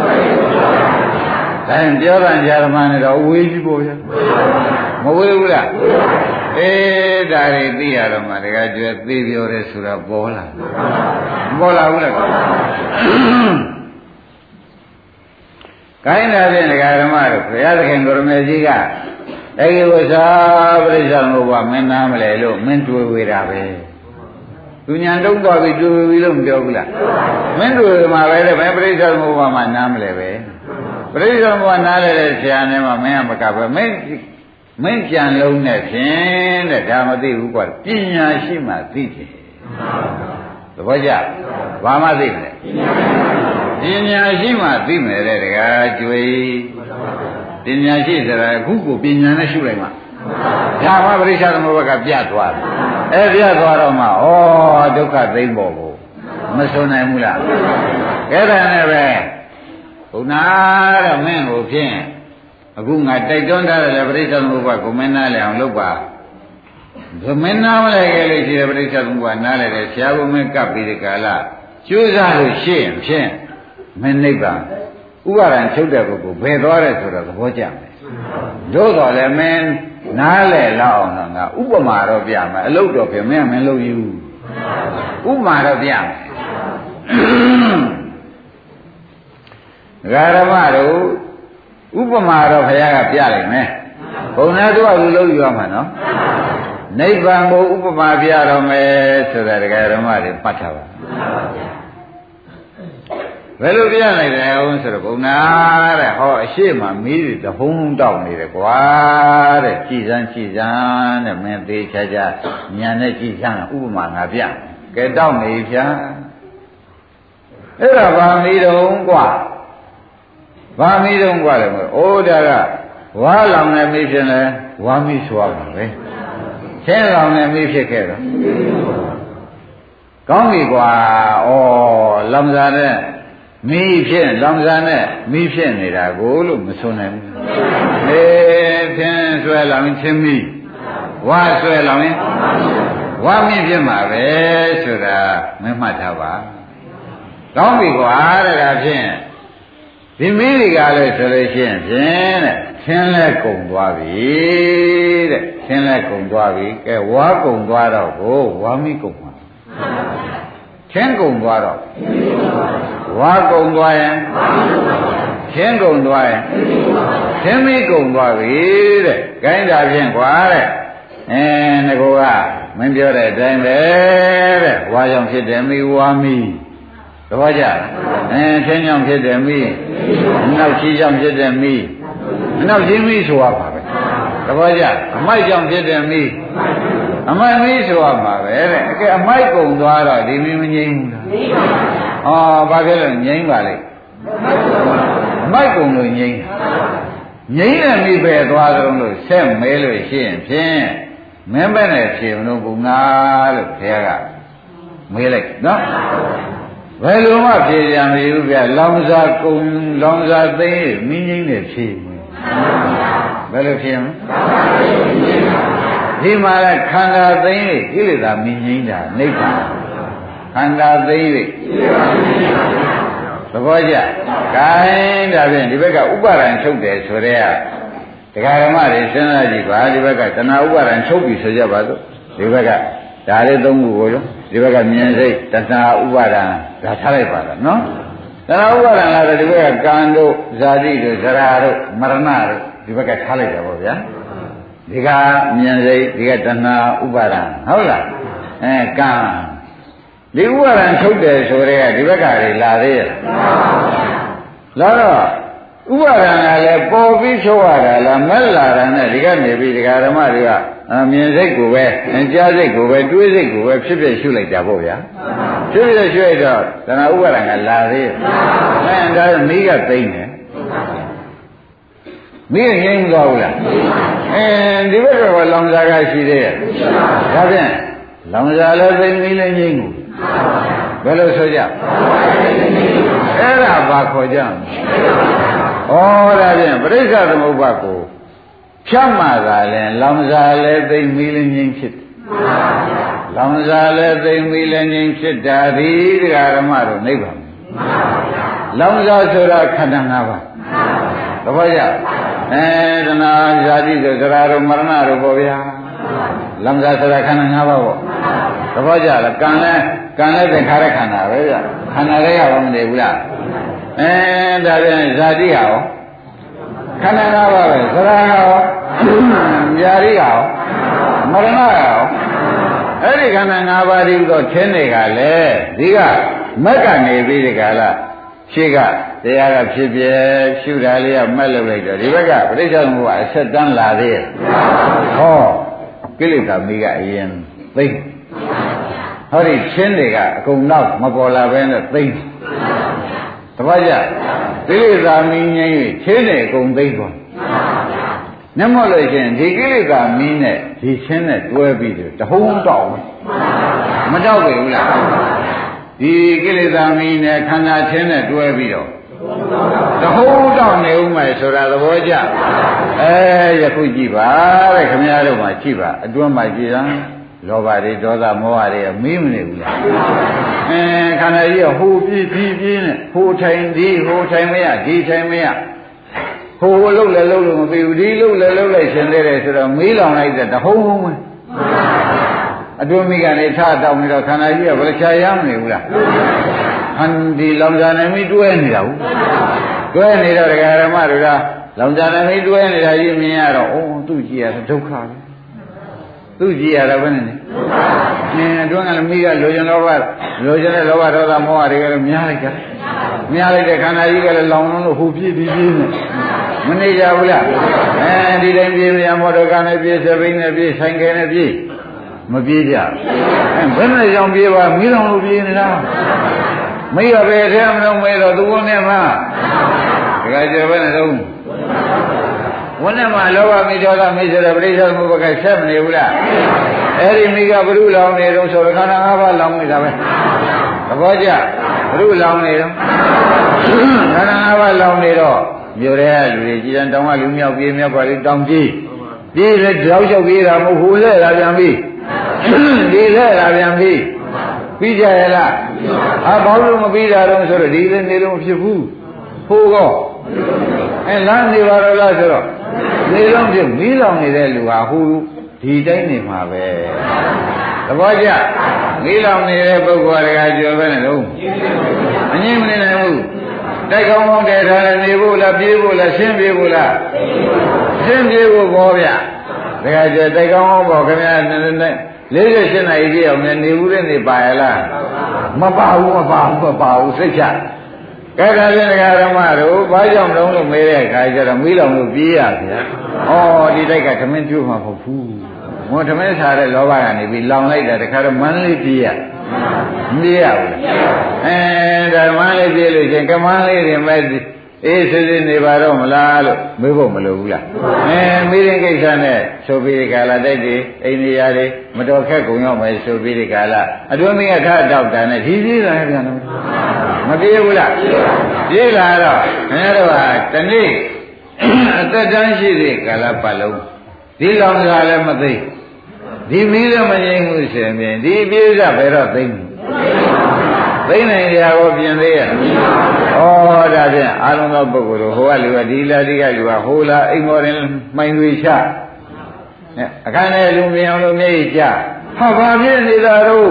ဒါရင်ပြောတာဓမ္မနဲ့တော့ဝေးကြီးပေါ့ဗျာမဝေးဘူးလားအေးဒါတွေသိရတော့မှတကယ်ကျွဲသိပြောတယ်ဆိုတာပေါ်လာမပေါ်လာဘူးလားကိုင်းတာဖြင့်ဒကာဓမ္မတို့ဘုရားသခင်ကိုရမေကြီးကအဲဒီဝဇာပရိစ္ဆေသမုပ္ပါမင်းနားမလဲလို့မင်းတွေ့ဝေတာပဲသူညာတုံးသွားပြီးတွေ့ဝေပြီလို့မပြောဘူးလားမင်းတွေ့မှာပဲလေဘယ်ပရိစ္ဆေသမုပ္ပါမှနားမလဲပဲပရိစ္ဆေသမုပ္ပါနားလဲတဲ့ဆရာနဲ့မှမင်းကမကပဲမင်းမင်းကြံလုံးနဲ့ဖြင့်တဲ့ဒါမသိဘူးကွာပညာရှိမှသိတယ်သဘောကျဘာမှသိမလဲပညာရှိမှသိမယ်တဲ့တကားကျွေးပညာရှိဆိုတာအခုကိုပညာနဲ့ရှုလိုက်မှဒါမှပရိစ္ဆေသမုပ္ပါကပြတ်သွားတယ်အဲပြတ်သွားတော့မှဩဒုက္ခသိမ့်ပေါ်ကိုမစွန်နိုင်ဘူးလားအဲ့ဒါနဲ့ပဲဘုရားတဲ့မင်းကိုဖြင့်အခုငါတိုက်တွန်းထားတယ်ပရိစ္ဆေသမုပ္ပါကိုမင်းနားလည်အောင်လုပ်ပါဘမင်းနားမလဲခဲ့လို့ရှိတယ်ပရိစ္ဆေသမုပ္ပါနားလည်တယ်ဆရာဘုမင်းကပ်ပြီးဒီကာလကျိုးစားလို့ရှိရင်ဖြင့်မင်းနိဗ္ဗာန်ဥပါဒံချုပ်တဲ့ပုဂ္ဂိုလ်ဘယ်သွားတယ်ဆိုတော့သဘောကျမယ်တို့တော်လည်းမင်းနားလဲလောက်အောင်တော့ငါဥပမာတော့ပြမယ်အလုပ်တော့ပြင်မင်းမင်းလုပ်ယူဥပမာတော့ပြမယ်ဂရမတို့ဥပမာတော့ဘုရားကပြလိုက်မယ်ဘုံသားတို့ကလူလုပ်ယူရမှာနော်နိဗ္ဗာန်ကိုဥပမာပြတော့မယ်ဆိုတာဒကာဓမ္မတွေပတ်ထားပါဘယ်လိုပြလိုက်တယ်အောင်ဆိုတော့ဘုံနာတဲ့ဟောအရှိမမီးတွေတဟုံးတောက်နေတယ်ကွာတဲ့ကြည်စမ်းကြည်စမ်းတဲ့မင်းသေးချာချာညာနဲ့ကြည်စမ်းဥပမာငါပြကဲတောက်နေဖြာအဲ့ဒါဗာမီးတုံးကွာဗာမီးတုံးကွာတယ်မို့အိုးဒါကဝါလောင်နေမီးဖြစ်လဲဝါမီးဆိုရမှာပဲချင်းလောင်နေမီးဖြစ်ခဲ့တော့ကောင်းပြီကွာဩလောင်စားတဲ့မီးဖြစ်လောင်စားနဲ့မီးဖြစ်နေတာကိုလို့မဆိုနိုင်ဘူးအေးသင်ဆွဲလောင်ချင်းမီးဝါဆွဲလောင်ရင်ဝါမီးဖြစ်မှာပဲဆိုတာမမှတ်ထားပါကောင်းပြီကွာတဲ့ဒါဖြင့်ဒီမီးတွေကလည်းဆိုလို့ရှိရင်ဖြင့်တဲ့သင်လဲကုံသွားပြီတဲ့သင်လဲကုံသွားပြီကဲဝါကုံသွားတော့ကိုဝါမီးကုံမှာချင်းကုံသွားတော့ဝါကုံသွားရင်ချင်းကုံသွားရင်ချင်းမီးကုံသွားပြီတဲ့ခိုင်းတာဖြင့်ကွာတဲ့အဲငါကမင်းပြောတဲ့အတိုင်းပဲတဲ့ဝါကြောင့်ဖြစ်တယ်မီးဝါမီးသဘောကျလားအဲချင်းကြောင့်ဖြစ်တယ်မီးနောက်ချီကြောင့်ဖြစ်တယ်မီးနောက်ချီမီးဆိုရပါပဲသဘောကျအမိုက်ကြောင့်ဖြစ်တယ်မီးအမိုက်မီးဆိုရမှာပဲတဲ့အကဲအမိုက်ကုံသွားတော့ဒီမီးမငြိမ်းဘူးလားငြိမ်းပါဘူးဩဘာဖြစ်လို့ငြိမ်းပါလိမ့်အမိုက်ကုံလို့ငြိမ်းငြိမ်းတဲ့မီးပဲသွားကြလို့ဆက်မဲလို့ရှိရင်ဖြင့်မင်းပဲနဲ့ဖြေမလို့ဘုံနာလို့ဘုရားကမေးလိုက်နော်ဘယ်လိုမှဖြေကြမလို့ဗျလောင်စာကုံလောင်စာသိမင်းငိမ့်နဲ့ဖြေဘယ်လိုဖြေမလဲဒီမှာကခန္ဓာသိကိလေသာမင်းငိမ့်တာနိဗ္ဗာန်ခန္ဓာသိကိသဘောကျဂိုင်းဒါဖြင့်ဒီဘက်ကဥပါဒံချုပ်တယ်ဆိုတဲ့ကတရားဓမ္မတွေစဉ်းစားကြည့်ပါဒီဘက်ကတဏှာဥပါဒံချုပ်ပြီဆိုကြပါစို့ဒီဘက်ကဒါလေးသုံးခုကိုရောဒီဘက်ကမြင်စိတ်တဏှာဥပါဒံဒါထားလိုက်ပါလားနော်တဏှာဥပါဒံလာတယ်ဒီဘက်ကကံတို့ဇာတိတို့ဇရာတို့မရဏတို့ဒီဘက်ကထားလိုက်တယ်ပေါ့ဗျာဒီကမြင်စိတ်ဒီကတဏှာဥပါဒံဟုတ်လားအဲကံဒီဥပါဒံထုတ်တယ်ဆိုတဲ့ကဒီဘက်ကတွေလာသေးရဲ့လာတော့ဥပါဒံကလည်းပေါ်ပြီးချုပ်ရတာလားမက်လာတာနဲ့ဒီကနေပြီးဒကာဓမ္မတွေကမြင်စိတ်ကိုပဲကြားစိတ်ကိုပဲတွေးစိတ်ကိုပဲဖြစ်ဖြစ်ရှုလိုက်တာပေါ့ဗျာဖြစ်ဖြစ်ရှုလိုက်တော့တဏှာဥပါဒံကလာသေးရဲ့အဲဒါမိကသိမ့်တယ်မိငြိမ်းမသွားဘူးလားအဲဒီဘက်ကလောင်စာကရှိသေးရဲ့ဒါဖြင့်လောင်စာလည်းသိမိလည်းငြိမ်းဘူးဘယ်လိုဆိုကြအဲ့ဒါဘာခေါ်ကြဩဒါဖြင့်ပရိစ္ဆေသမုပ္ပါကိုဖြတ်မှသာလဲလောင်စာလည်းသိမိလည်းငြိမ်းဖြစ်တယ်လောင်စာလည်းသိမိလည်းငြိမ်းဖြစ်တာဒီတရားဓမ္မတို့နိဗ္ဗာန်လောင်စာဆိုတာခန္ဓာ၅ပါးသဘောကျအဲတဏှာဇာတိဆိုသရတို့မရဏတို့ပေါ့ဗျာလောင်စာဆိုတာခန္ဓာ၅ပါးပေါ့သဘောကျလားကံလဲကံလဲသင်္ခါရခန္ဓာပဲဗျခန္ဓာတွေကဘာမနေဘူးလားအဲဒါပြန်ဇာတိဟာရောခန္ဓာ၅ပါးပဲသရရောญาတိရောမရဏရောအဲ့ဒီခန္ဓာ၅ပါးဒီတော့ခင်းတွေကလည်းဒီကမက်ကနေပြီးဒီကလားရှိကတရားကဖြစ်ပြရှုတာလေးကမက်လုပ်လိုက်တော့ဒီဘက်ကပဋိစ္စသမုပ္ပါအဆက်တန်းလာသေးရဲ့ဟောကိလေသာမိကအရင်သိမ့်ဟောဒီချင်းတွေကအကုန်တော့မပေါ်လာဘဲနဲ့သိမ့်တပည့်ကြကိလေသာမိငြိမ်း၍ချင်းတွေအကုန်သိမ့်သွားနမောလို့ရှင်ဒီကိလေသာမိနဲ့ဒီချင်းနဲ့တွဲပြီးတော့တဟုံးတောက်မတောက်ပြီဘူးလားဒီကိလေသာမီးနဲ့ခန္ဓာချင်းနဲ့တွဲပြီးတော့တဟုံးတောက်နေဦးမယ်ဆိုတာသဘောကျအဲယခုကြည့်ပါတဲ့ခင်ဗျားတို့မှကြည့်ပါအတွင်းမှာကြည့်တာလောဘတွေဒေါသမောဟတွေကမီးမနေဘူးလားအဲခန္ဓာကြီးကဟိုပြေးပြေးပြေးနဲ့ဟိုထိုင်ဒီဟိုထိုင်မရဒီထိုင်မရဟိုလှုပ်လဲလှုပ်လို့မပြီးဘူးဒီလှုပ်လဲလှုပ်လိုက်ရှင်သေးတယ်ဆိုတော့မီးလောင်လိုက်တဲ့တဟုံးဟုံးပဲအတွင်းမိကနေထတောင်းနေတော့ခန္ဓာကြီးကဘယ်ချာရမနေဘူးလားဟန်ဒီလောင်စာနေမိတွဲနေတာဘူးတွဲနေတော့ဒကာရမတွေကလောင်စာနေမိတွဲနေတာကြီးမြင်ရတော့အိုးသူ့ကြည့်ရဒုက္ခပဲသူ့ကြည့်ရတော့ဘယ်နဲ့လဲအင်းအတွင်းကလည်းမိကလိုချင်တော့ပါလိုချင်တဲ့လောဘဒေါသမောဟတွေကလည်းများလိုက်ကြများလိုက်တဲ့ခန္ဓာကြီးကလည်းလောင်လုံးလို့ဟိုပြေးပြေးပြေးနေမနေကြဘူးလားအဲဒီတိုင်းပြေးပြန်မော်တော်ကားနဲ့ပြေးစပိန်နဲ့ပြေးဆိုင်ကယ်နဲ့ပြေးမပြေးကြဘယ်နဲ့ကြောင့်ပြေးပါမီးလောင်လို့ပြေးနေတာမိရပဲထဲမလုံးမဲတော့သူဝနဲ့မှတခါကျဘယ်နဲ့တော့ဝနဲ့မှလောဘမိဒေါသမိဆိုတဲ့ပရိစ္ဆေသမုပ္ပါကဆက်မနေဘူးလားအဲ့ဒီမိကဘုရုလောင်နေတော့ဆိုတော့ခန္ဓာ၅ပါးလောင်နေတာပဲသဘောကျဘုရုလောင်နေတော့ခန္ဓာ၅ပါးလောင်နေတော့မြို့ရဲလူတွေကြည်တန်တောင်းကလူမြောက်ပြေးမြောက်ပါလေတောင်းပြေးပြေးလေကြောက်လျှောက်ပြေးတာမဟုတ်ဟိုလဲလာပြန်ပြီဒီလဲလာပြန်ပြီပြီးကြရလားအာဘာလို့မပြီးတာတော့ဆိုတော့ဒီလည်းနေလို့မဖြစ်ဘူးဟိုကောအဲလမ်းနေပါတော့လားဆိုတော့နေလုံးဖြစ်မီးလောင်နေတဲ့လူဟာဟိုဒီတိုင်းနေမှာပဲသဘောကျမီးလောင်နေတဲ့ပုဂ္ဂိုလ်ကကြော်ပဲနဲ့တော့အငြင်းမနေနိုင်ဘူးတိုက်ကောင်းကောင်းတည်ထားတယ်နေဖို့လားပြေးဖို့လားရှင်းပြေးဖို့လားရှင်းပြေးဖို့ပေါ်ဗျဒါကကြတိုက်ကောင်းကောင်းပေါ့ခင်ဗျာလေးရရှင်းနိုင်ကြည့်အောင်နေဘူးတဲ့နေပါရလားမပါဘူးမပါဘူးမပါဘူးစိတ်ချကဲဒါဖြင့်ဒကာဓမ္မတို့ဘာကြောင့်လုံးလို့မေးတဲ့အခါကျတော့မိလောင်လို့ပြေးရဗျာဩဒီတိုက်ကသမင်းကျွတ်မှာမဟုတ်ဘူးငိုသမင်းစားတဲ့လောဘကနေပြီးလောင်လိုက်တာတခါတော့မန်းလေးပြေးရမပြေးရဘူးအဲဒါမန်းလေးပြေးလို့ရှင်ကမန်းလေးတွေမဲ့အေးစစ်စစ်နေပါတော့မလားလို့မေးဖို့မလိုဘူးလားအဲမိရင်ကိစ္စနဲ့ဆိုပြီးဒီကာလတိုက်တွေအိန္ဒိယတွေမတော်ခက်ကုန်ရောက်မယ်ဆိုပြီးဒီကာလအတွင်းမင်းကထတောက်တာနဲ့ဒီပြေးလာပြန်တော့မပြေးဘူးလားပြေးလာတော့ခင်ဗျားတို့ကတနေ့အသက်တန်းရှိတဲ့ကာလပတ်လုံးဒီလောင်စာလည်းမသိဒီမီးလည်းမငြိမ်းဘူးဆိုရင်ဒီပြေးစားဘယ်တော့သိမ့်သိနိုင်ကြကိုပြင်သေးရဲ့ဩဒါဖြင့်အာလုံးသောပုဂ္ဂိုလ်တို့ဟိုကလူကဒီလာဒီကလူကဟိုလာအိမ်မော်ရင်မှိုင်တွေချအခန်းထဲလူမြင်အောင်လို့မျက်ရည်ကျဟာဘာဖြစ်နေတာတော့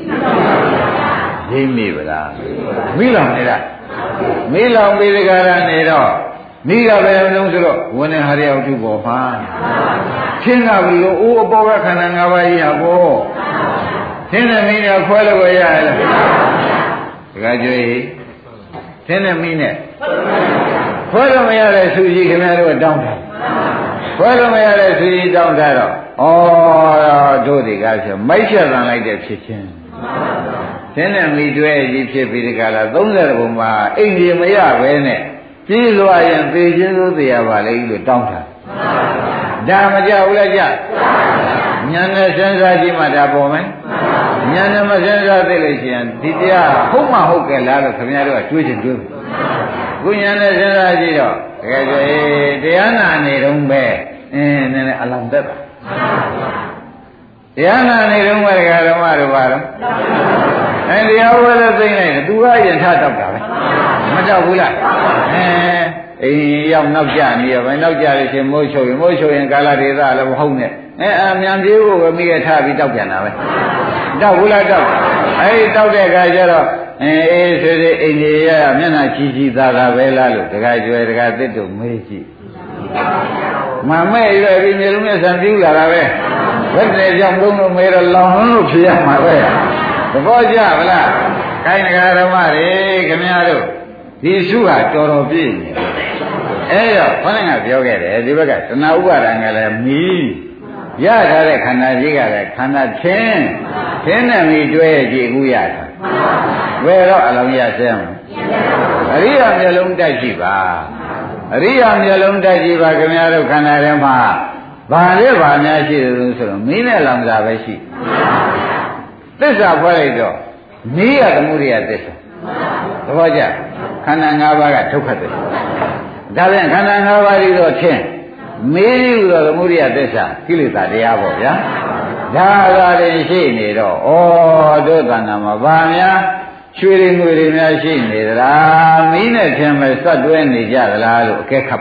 ရိမ့်မိဗလားမိလောင်နေတာမိလောင်ပြီးဒီကရနေတော့မိကပဲလုံးဆိုတော့ဝင်းနေဟာရရောက်သူပေါ်မှာချင်းကဘလို့အိုးအပေါ်ကခန္ဓာ၅ပါးကြီးဟာပေါ်သင်နဲ့မင်းနဲ့ခွဲလို့ရရလားတခါကြွေသင်နဲ့မင်းနဲ့ခွဲလို့မရတဲ့သူကြီးခင်ဗျားတို့တောင်းတယ်ခွဲလို့မရတဲ့သူကြီးတောင်းတာတော့ဩတို့တွေကဆိုမိုက်ချက်တန်လိုက်တဲ့ဖြစ်ချင်းသင်နဲ့မိတွဲကြီးဖြစ်ပြီးဒီကလာသုံးဆယ်ဘုံမှာအိမ်ကြီးမရပဲနဲ့ကြီးစွာရင်သေခြင်းသို့တရားပါလေလို့တောင်းတာဒါမကြဘူးလားကြညာနဲ့စဉ်းစားကြည့်မှဒါပေါ်မယ်ညာနဲ့မစဉ်းစားသိလို့ရှိရင်ဒီတရားဟုတ်မှဟုတ်ကဲ့လားလို့ခင်ဗျားတို့ကတွေးချင်တွေးခုညာနဲ့စဉ်းစားကြည့်တော့တကယ်ဆိုရင်တရားနာနေတော့ပဲအင်းနည်းနည်းအလောင်းတက်တာတရားနာနေတော့ပဲဓမ္မတို့ပါတော့အဲတရားဝဲတဲ့သိမ့်လိုက်တယ်သူကယင်ထတောက်တာပဲမတောက်ဘူးလားအဲအိမ်ရောက်နောက်ကြနေရောပဲနောက်ကြလို့ရှင်မိုးချုပ်ရင်မိုးချုပ်ရင်ကာလဒေသလည်းမဟုတ်နဲ့အဲအမြန်ပြေးဖို့ပဲမိရထားပြီးတောက်ပြန်တာပဲတောက်ဘူးလားတောက်အဲဒီတောက်တဲ့အခါကျတော့အဲအေးဆွေဆွေအိမ်ကြီးရမျက်နှာချီချီသာသာပဲလားလို့တခါကျွဲတခါတစ်တို့မေးကြည့်မမဲ့ရွယ်ပြီးမျိုးလုံးနဲ့ဆံပြူလာတာပဲဘယ်နဲ့ကြောင့်လုံးလုံးမေးတော့လောင်လို့ဖြေရမှာပဲသဘောကျဗလားခိုင်းတရားဓမ္မတွေခင်ဗျားတို့ဒီစုဟာတော်တော်ပြည့်နေတယ်အဲ့တော့ခေါင်းကပြောခဲ့တယ်ဒီဘက်ကတဏှာဥပါဒံကလည်းမီးရထားတဲ့ခန္ဓာကြီးကလည်းခန္ဓာချင်းချင်းနဲ့မီးတွဲကြည့်အခုရတာဘယ်တော့အလုံးရဆဲမလဲအရိယာမျက်လုံးတိုက်ကြည့်ပါအရိယာမျက်လုံးတိုက်ကြည့်ပါခင်ဗျားတို့ခန္ဓာထဲမှာဘာလဲဘာများရှိတယ်လို့ဆိုတော့မီးနဲ့လောင်စာပဲရှိသစ္စာဖွဲ့လိုက်တော့မီးရသမုဒိယသစ္စာသဘောကျခန္ဓာ၅ပါးကဒုက္ခသစ္စာဒါပြန်ခန္ဓာ၅ပါးကြီးတော့ချင်းမေးယူတော့သမုဒိယသစ္စာကိလေသာတရားပေါ့ဗျာဒါသာရင်ရှိနေတော့ဩတို့တဏ္ဍာမှာဗာများရွှေတွေငွေတွေများရှိနေသလားမီးနဲ့ထင်မဲ့စက်တွဲနေကြသလားလို့အကဲခတ်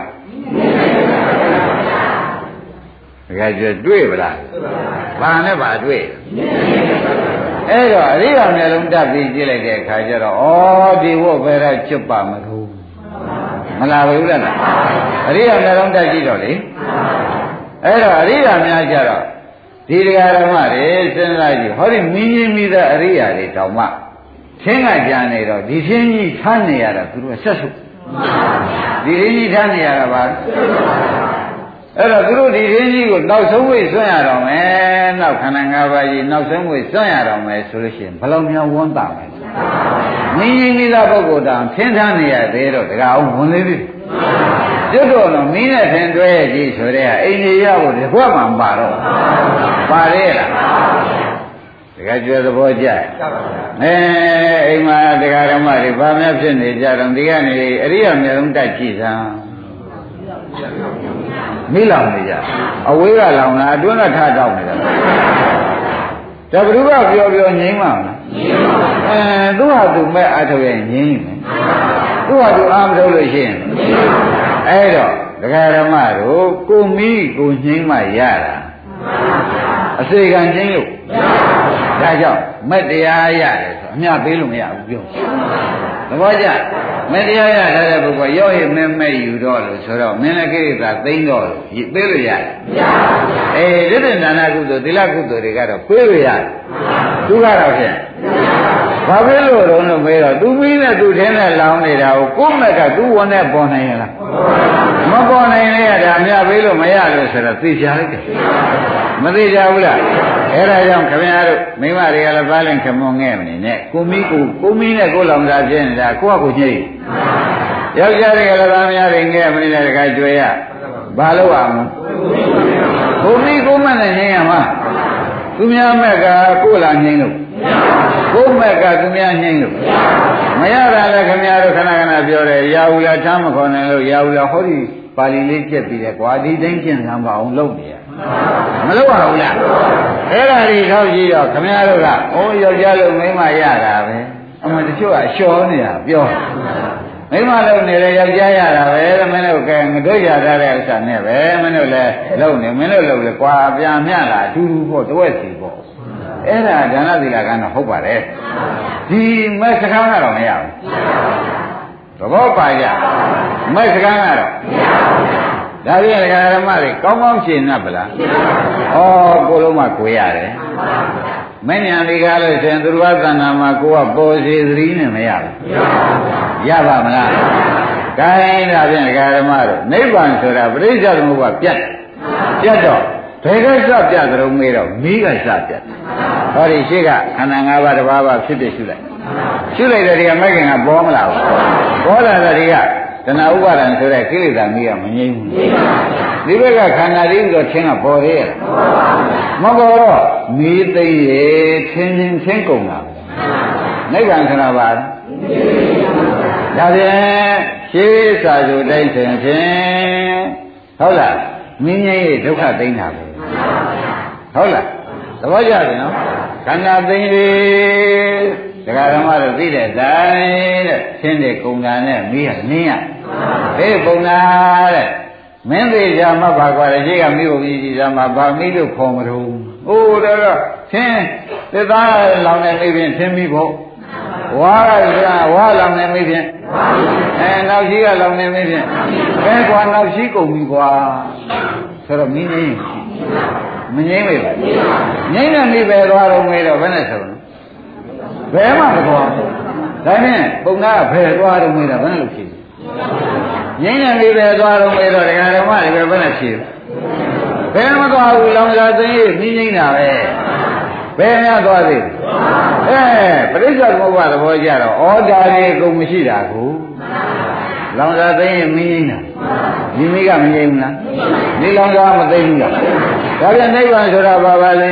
တကယ်ကြတွေ့ဗလားဘာနဲ့ဘာတွေ့အဲ့တော့အရိယာမျက်လုံးတက်ပြီးကြည့်လိုက်တဲ့အခါကျတော့ဩဒီဝတ်ပဲရချွတ်ပါမလို့မလာဘူးလားအရိယာမျက်လုံးတက်ကြည့်တော့လေအဲ့တော့အရိယာများကြတော့ဒီတရားဓမ္မတွေစဉ်းစားကြည့်ဟောဒီမင်းကြီးမိသားအရိယာတွေတောင်မှချင်းကကြံနေတော့ဒီချင်းကြီးထားနေရတာသူတို့ဆက်စုဒီချင်းကြီးထားနေရတာပါအဲ့တော့သူတို့ဒီချင်းကြီးကိုနောက်ဆုံးဝိဆွံ့ရတော့မယ်နောက်ခန္ဓာ၅ပါးကြီးနောက်ဆုံးဝိဆွံ့ရတော့မယ်ဆိုလို့ရှိရင်ဘယ်လောက်များဝန်းတာမလဲမင်းကြီးမိသားပုဂ္ဂိုလ်တောင်ထင်းထားနေရသေးတော့တကအောင်ဝင်သေးသေးကျွတ်တော်တော့မင်းနဲ့ထင်တွဲကြည့်ဆိုတဲ့အိမ်ကြီးရဖို့ဒီဘွက်မှာပါတော့ပါရဲ့လားတကယ်ကျွဲသဘောကျအဲအိမ်မှာတရားဓမ္မတွေဘာများဖြစ်နေကြတော့ဒီကနေအရိယာမျက်လုံးတက်ကြည့်စမ်းမိလောင်နေကြအဝေးကလောင်တာအတွင်းကထတောက်နေတာဒါဘုရားပြောပြောငြိမ်းပါမလားအဲသူ့ဟာသူမဲ့အထောက်ရဲ့ငြိမ်းမယ်သူ့ဟာသူအာမထုတ်လို့ရှိရင်အဲ့တော့ဒကာဓမ္မတို့ကိုမိကိုငြိမ်းမှရတာအစေခံချင်းလို့ဒါကြောင့်မက်တရားရတယ်ဆိုအမြပေးလို့မရဘူးပြောသဘောကျမက်တရားရထားတဲ့ပုဂ္ဂိုလ်ရော့ရမဲမဲယူတော့လို့ဆိုတော့မင်းလည်းကိရိတာသိမ့်တော့လို့ပေးလို့ရတယ်မရပါဘူးအေးဒိဋ္ဌိဒါနကုသိုလ်သီလကုသိုလ်တွေကတော့ပေးလို့ရတယ်သူကတော့ဖြင့်ဘာဖြစ်လို့တော့လို့မေးတော့သူမီးနဲ့သူထင်းနဲ့လောင်းနေတာကိုကိုယ့်မက်ကသူဝန်နဲ့ပေါ်နိုင်ရလားမပေါ်နိုင်လေဒါအမြပေးလို့မရလို့ဆိုတော့သိချလိုက်တယ်မသိကြဘူးလားအဲ့ဒါကြောင့်ခင်ဗျားတို့မိမတွေကလည်းပါလင်ခမွန်ငဲ့မနေနဲ့ကိုမီးကိုကိုမီးနဲ့ကိုလောင်စားဖြစ်နေတာကိုယ့်အကူညိတ်ယောက်ျားတွေကလည်းသားများတွေငဲ့မနေနဲ့တခါကြွေရဘာလို့အောင်ကိုမီးကိုမနဲ့ငိမ့်ရမှာသူများမက်ကကိုလာငိမ့်လို့ကိုမက်ကသူများငိမ့်လို့မရတာလည်းခင်ဗျားတို့ခဏခဏပြောတယ်ရာဟုလာထားမခေါ်နိုင်လို့ရာဟုလာဟောဒီပါဠိလေးကျက်ပြီးတယ်ကွာဒီတိုင်းကျင့်စမ်းပါအောင်လုပ်နေရမလုပ်ရဘူးလားအဲ့ဒါတွေထောက်ကြည့်တော့ခင်ဗျားတို့ကအိုးယောက်ျားလို့မိန်းမရတာပဲအမှန်တချို့ကလျှော်နေတာပြောမိန်းမလုံနေလေယောက်ျားရတာပဲမင်းတို့ကငါတို့ရထားတဲ့ဥစ္စာနဲ့ပဲမင်းတို့လည်းလုံနေမင်းတို့လုံလေကွာပြန်မြလာအတူတူပေါ့တဝက်စီပေါ့အဲ့ဒါဒါနသီလကတော့ဟုတ်ပါတယ်ဒီမဲ့စကားကတော့မရဘူးသဘောပါကြမဲ့စကားကတော့ဒါပြန်ဓမ္မတွေကောင်းကောင်းရှင်း납ဗလားဩကိုလုံးမကိုရတယ်မဉ္ဇဉ်ဒီကားလို့ဆိုရင်သူတော်သဏ္ဍာန်မှာကိုကပေါ်စီသတိနဲ့မရဘူးရပါမလားကိုင်းဒါဖြင့်ဒကာဓမ္မတို့နိဗ္ဗာန်ဆိုတာပရိစ္ဆေသမုပ္ပါပြတ်ပြတ်တော့ဘယ်ကစပြတ်ကြုံမေးတော့မိကစပြတ်ဟောဒီရှိကခန္ဓာ၅ပါးတစ်ပါးပါဖြစ်ဖြစ်ရှုလိုက်ရှုလိုက်တဲ့ဒီကမဲ့ခင်ကပေါ်မလာဘူးပေါ်လာတဲ့ဒီကတဏှာဥပါဒံဆိုတဲ့ကိလေသာမိကမငြိမ်းဘူးဒီဘက်ကခန္ဓာလေးပြီးတော့ချင်းကပေါ်သေးရဲ့မပေါ်တော့မိသိရဲ့ချင်းချင်းချင်းကုန်တာနိဗ္ဗာန်ခဏပါဒါဖြင့်ရှေးစာဆိုတိုင်းဆိုရင်ဖြင့်ဟုတ်လားမင်းကြီးရဲ့ဒုက္ခသိမ်းတာပဲဟုတ်လားသဘောကျပြီနော်ခန္ဓာသိမ်းလေဒကာဓမ္မတို့သိတဲ့တိုင်းတဲ့ရှင်းတဲ့ကုံတာနဲ့မိကနင်းရဘယ်ကုံတာတဲ့မင်းသေးကြမှပါကွာလေရှိကမိဖို့ကြီးကြီးကြမှာဗာမိလို့ခေါ်မလို့အိုးတော့ရှင်းသစ္စာလောင်နေမိဖြင့်ရှင်းမိဖို့ဝါကဝါလောင်နေမိဖြင့်အဲနောက်ရှိကလောင်နေမိဖြင့်ဘယ်ကွာနောက်ရှိကုန်ပြီကွာဆိုတော့မင်းကြီးမငြိမ့်ပဲငြိမ့်တဲ့မိပဲသွားတော့မေးတော့ဘယ်နဲ့ဆိုလို့ဘယ်မှမသွားဘူးဒါနဲ့ပုံနာကဘယ်သွားတော့မေးတော့ဘယ်နဲ့လို့ဖြေငြိမ့်တဲ့မိပဲသွားတော့မေးတော့ဒကာဓမ္မတွေပဲဘယ်နဲ့ဖြေဘယ်မှသွားဘူးလောင်စာသိရင်မင်းငြိမ့်တာပဲဘယ်များသွားသေးအဲပရိစ္ဆေသမုပ္ပါသဘောကြတော့ဩဒါတွေအကုန်မရှိတာကိုလောင်စာသိရင်မင်းငြိမ့်တာဒီမိကမငြိမ့်ဘူးလားဒီလောင်စာမသိဘူးလားဒါပြန်နိဗ္ဗာန်ဆိုတာဘာပါလဲ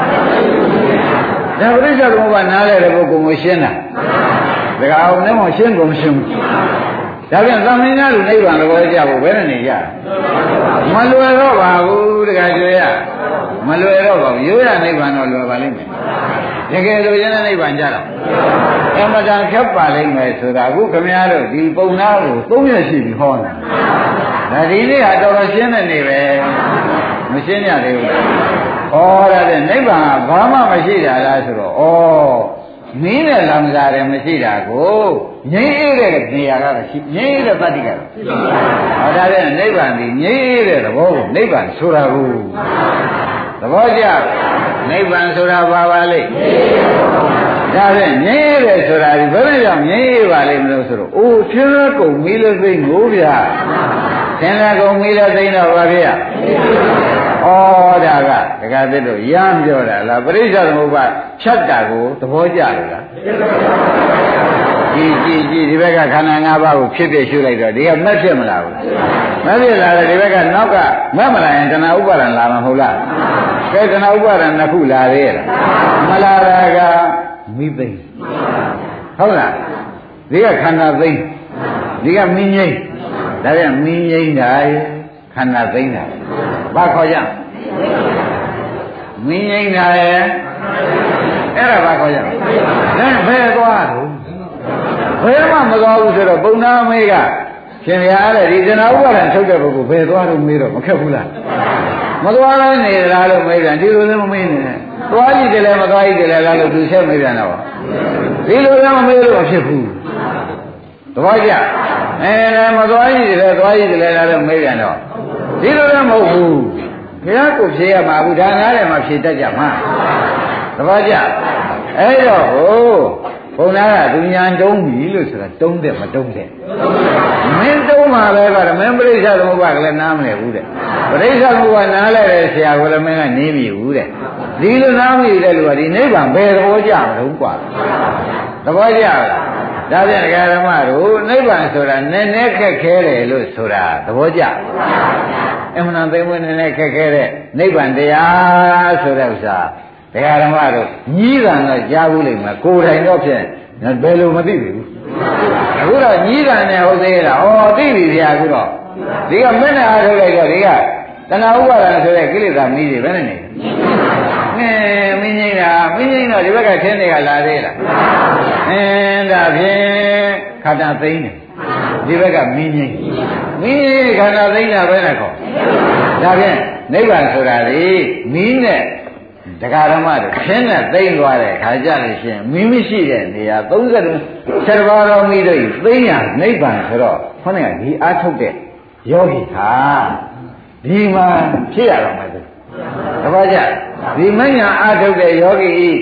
ဒါပရိစ္ဆေသမုပ္ပါနားလဲတဲ့ပုဂ္ဂိုလ်ကိုရှင်းတာဒါကအောင်နဲ့မှရှင်းကုန်မရှင်းဘူးဒါပြန်သမင်များလူနိဗ္ဗာန်သဘောကြဖို့ဘယ်နဲ့နေကြမလွယ်တော့ပါဘူးတခါကျွေရမလွယ်တော့ပါဘူးရိုးရနိဗ္ဗာန်တော့လွယ်ပါလိမ့်မယ်တကယ်လို့ရင်းတဲ့နိဗ္ဗာန်ကြတော့အမှန်တန်ဖြတ်ပါလိမ့်မယ်ဆိုတာအခုခမည်းတော်ဒီပုံနာကိုသုံးရရှိပြီဟောတယ်ဒါဒီနေ့ဟာတော်တော်ရှင်းတဲ့နေ့ပဲမရှင်းရသေးဘူးဩဒါတဲ့နိဗ္ဗာန်ကဘာမှမရှိတာလားဆိုတော့ဩမင်းနဲ့လောင်စားတယ်မရှိတာကိုငြိမ့်အေးတဲ့နေရာကတော့ရှိငြိမ့်အေးတဲ့တတ္တိကတော့ဟောဒါတဲ့နိဗ္ဗာန်ဒီငြိမ့်အေးတဲ့သဘောကိုနိဗ္ဗာန်ဆိုတာကိုသဘောကျနိဗ္ဗာန်ဆိုတာဘာပါလိမ့်ဒါဖြင့်ငြိမ့်အေးတယ်ဆိုတာဒီဘယ်လိုကြောင့်ငြိမ့်အေးပါလိမ့်မလို့ဆိုတော့အိုးဖြင်းကုန်မီးလို့သိငိုးဗျာသင်္လာကုန်မီးလို့သိတော့ဘာဖြစ်ရဩဒါကတခါတည်းတော့ရမ်းပြောတာလားပရိစ္ဆေသမုပ္ပါဖြတ်တာကိုသဘောကျလို့လားကြည်ကြည်ကြည်ဒီဘက်ကခန္ဓာ၅ပါးကိုဖြစ်ဖြစ်ရှုလိုက်တော့ဒီကမက်ဖြစ်မလားဘူးမက်ဖြစ်လာတယ်ဒီဘက်ကနောက်ကမက်မလာရင်တဏှာဥပါဒံလာမှာမဟုတ်လားကဲတဏှာဥပါဒံနှစ်ခုလာသေးလားမလာတာကမိသိဟုတ်လားဒီကခန္ဓာသိဒီကမင်းငိမ့်ဒါပြန်မင်းငိမ့်တာခန္ဓာသိတာဘာခေါ်ကြမင်းငိမ့်တာရဲ့အဲ့ဒါဘာခေါ်ကြလဲဘယ်သွားတော့ဘယ်မှမသွားဘူးဆိုတော့ပုံနာမေးကရှင်ရတဲ့ဒီဇနာဥပါဒံထုတ်တဲ့ပုဂ္ဂိုလ်ဘယ်သွားတော့မေးတော့မခက်ဘူးလားမသွားလဲနေလားလို့မေးပြန်ဒီလိုလည်းမမေးနဲ့သွားကြည့်တယ်လည်းမသွားကြည့်တယ်လည်းလားလို့သူဆက်မေးပြန်တော့ဒီလိုလည်းမမေးလို့မဖြစ်ဘူးသဘောကျအဲမသွားကြည့်တယ်လည်းသွားကြည့်တယ်လည်းလားလို့မေးပြန်တော့ဒီလိုလည်းမဟုတ်ဘူးဘုရားကိုဖြေရမှာဘူးဒါနားလည်းမဖြေတတ်ကြမှာသဘောကျအဲ့တော့ဟိုဘုရားကသူညာတုံးပြီလို့ဆိုတာတုံးတယ်မတုံးတယ်မင်းတုံးမှာပဲကတော့မင်းပရိစ္ဆေသမုပ္ပါကလည်းနားမလဲဘူးတဲ့ပရိစ္ဆေသမုပ္ပါနားလဲတဲ့ဆရာကလည်းမင်းကနေပြီဘူးတဲ့ဒီလိုနားမပြီတဲ့လူကဒီနိဗ္ဗာန်ဘယ်သဘောကျမလို့กว่าသဘောကျလားဒါပြန်ဒကာဓမ္မတို့နိဗ္ဗာန်ဆိုတာနည်းနည်းခက်ခဲတယ်လို့ဆိုတာသဘောကျအမှန်တန်သိမ့်ဝင်နည်းနည်းခက်ခဲတဲ့နိဗ္ဗာန်တရားဆိုတဲ့ဥစ္စာဒကာဓမ္မတို့ညီးတာတော့ကြားဘူးလိမ့်မယ်ကိုယ်တိုင်တော့ဖြင့်ဘယ်လိုမသိဘူးအခုတော့ညီးတာနဲ့ဟုတ်သေးလားဩသိပြီဗျာအခုတော့ဒီကမင်းနဲ့အားထုတ်လိုက်တော့ဒီကတဏှာဥပါဒံဆိုတဲ့ကိလေသာမီးတွေဘယ်နဲ့နေအဲမင်းကြီးတာမင်းကြီးတော့ဒီဘက်ကခင်းတွေကလာသေးလားအင်းဒါဖြင့်ခန္ဓာသိမ့်တယ်ဒီဘက်ကမင်းကြီးမင်းကြီးခန္ဓာသိမ့်တာပဲနဲ့ခေါ်ဒါဖြင့်နိဗ္ဗာန်ဆိုတာလေမင်းနဲ့ဒကာဓမ္မတို့ခင်းနဲ့သိမ့်သွားတဲ့ခါကြလို့ရှိရင်မိမရှိတဲ့နေရာသုံးဆယ်ဆယ်ပါးတော်မိတို့သိမ့်ရနိဗ္ဗာန်ဆိုတော့ခေါင်းကဒီအားထုတ်တဲ့ယောဂီဟာဒီမှာဖြစ်ရတော့မယ်သူတပည့်ကြဒီမညာအားထုတ်တဲ့ယောဂီ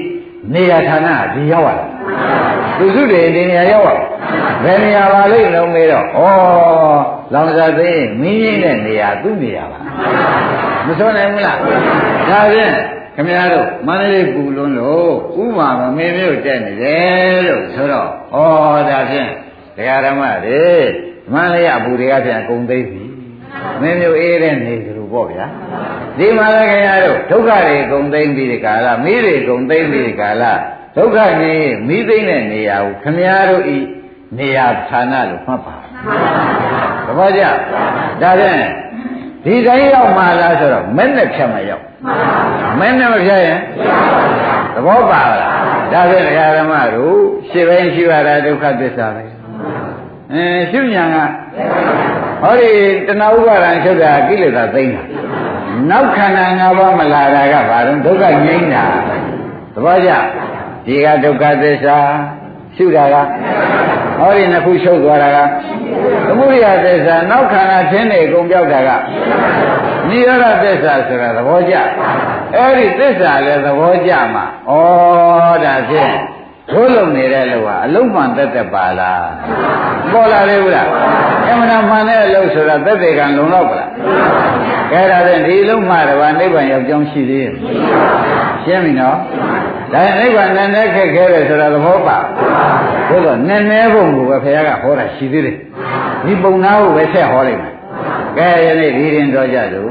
နေရာဌာနဒီရောက်လာသူစုတွေဒီနေရာရောက်လာဘယ်နေရာပါလိမ့်လုံးမေးတော့ဩလောင်စာသိမင်းကြီးတဲ့နေရာသူ့နေရာပါမစွန့်နိုင်ဘူးလားဒါဖြင့်ခင်ဗျားတို့မန္တလေးပူလွန်းလို့ဥမာမမင်းမျိုးတက်နေတယ်လို့ဆိုတော့ဩဒါဖြင့်ဒကာဓမ္မတွေမန္တလေးအပူတွေကပြန်အကုန်သိပြီမင်းမျိုးအေးတဲ့နေကြလို့ပေါ့ဗျာဒီမှာလည်းခင်ဗျားတို့ဒုက္ခတွေအကုန်သိပြီးဒီကာလမိတွေအကုန်သိပြီးဒီကာလဒုက္ခနေမိသိတဲ့နေရာကိုခင်ဗျားတို့ဤနေရာဌာနလို့မှတ်ပါသဘောကျဒါဖြင့်ဒီတိုင်းရောက်မှလားဆိုတော့မဲ့နဲ့ဖြတ်မရောက်မဲ့နဲ့မဖြတ်ရင်သဘောပါလားဒါဖြင့်ဓမ္မတို့ရှင်းပိုင်းရှိရတာဒုက္ခသစ္စာပဲအဲရှုညာကဟောဒီတဏှာဥပါဒံချုပ်တာကိလေသာသိမ့်တာနောက်ခန္ဓာ၅ပါးမလာတာကဘာလို့ဒုက္ခငြိမ်းတာသဘောကျဒီကဒုက္ခသစ္စာရှုတာကဟောဒီနှစ်ခုချုပ်သွားတာကသမုဒယသစ္စာနောက်ခန္ဓာထင်းနေကုန်ပြောက်တာကနိရောဓသစ္စာဆိုတာသဘောကျအဲ့ဒီသစ္စာလည်းသဘောကျမှာဩဒါဖြင့်တို့လုံနေတဲ့လူဟာအလုံးမှန်တတ်တတ်ပါလားပေါ်လာလေဘူးလားအမှန်မှန်တဲ့အလုပ်ဆိုတာသက်သေကံလုံလောက်ပါလားကဲဒါဖြင့်ဒီလုံးမှတပါနိဗ္ဗာန်ရောက်ကြောင်းရှိသေးရဲ့ရှင်းပြီနော်ဒါနိဗ္ဗာန်နဲ့နဲ့ခက်ခဲတယ်ဆိုတာသဘောပါဘုရားနည်းနည်းပုံကိုပဲဘုရားကဟောတာရှိသေးတယ်ဒီပုံနာကိုပဲဆက်ဟောလိုက်မယ်ကဲယနေ့ဒီရင်တော်ကြလို့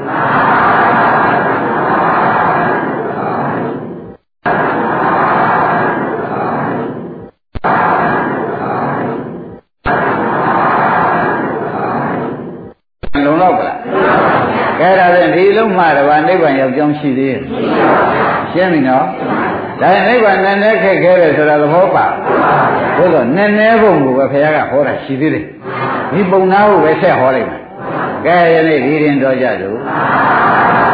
လုံလောက်ပါလားကဲဒါဖြင့်ဒီလုံးမှတပါနိဗ္ဗာန်ရောက်ကြောင်းရှိသေးရဲ့ရှင်းပြီနော်ဒါနိဗ္ဗာန်နဲ့နဲ့ခက်ခဲတယ်ဆိုတာသဘောပါဘုရားနည်းနည်းပုံကိုပဲဘုရားကဟောတာရှိသေးတယ်ဒီပုံနာကိုပဲဆက်ဟောလိုက်မယ်ကဲယနေ့ဒီရင်တော်ကြလို့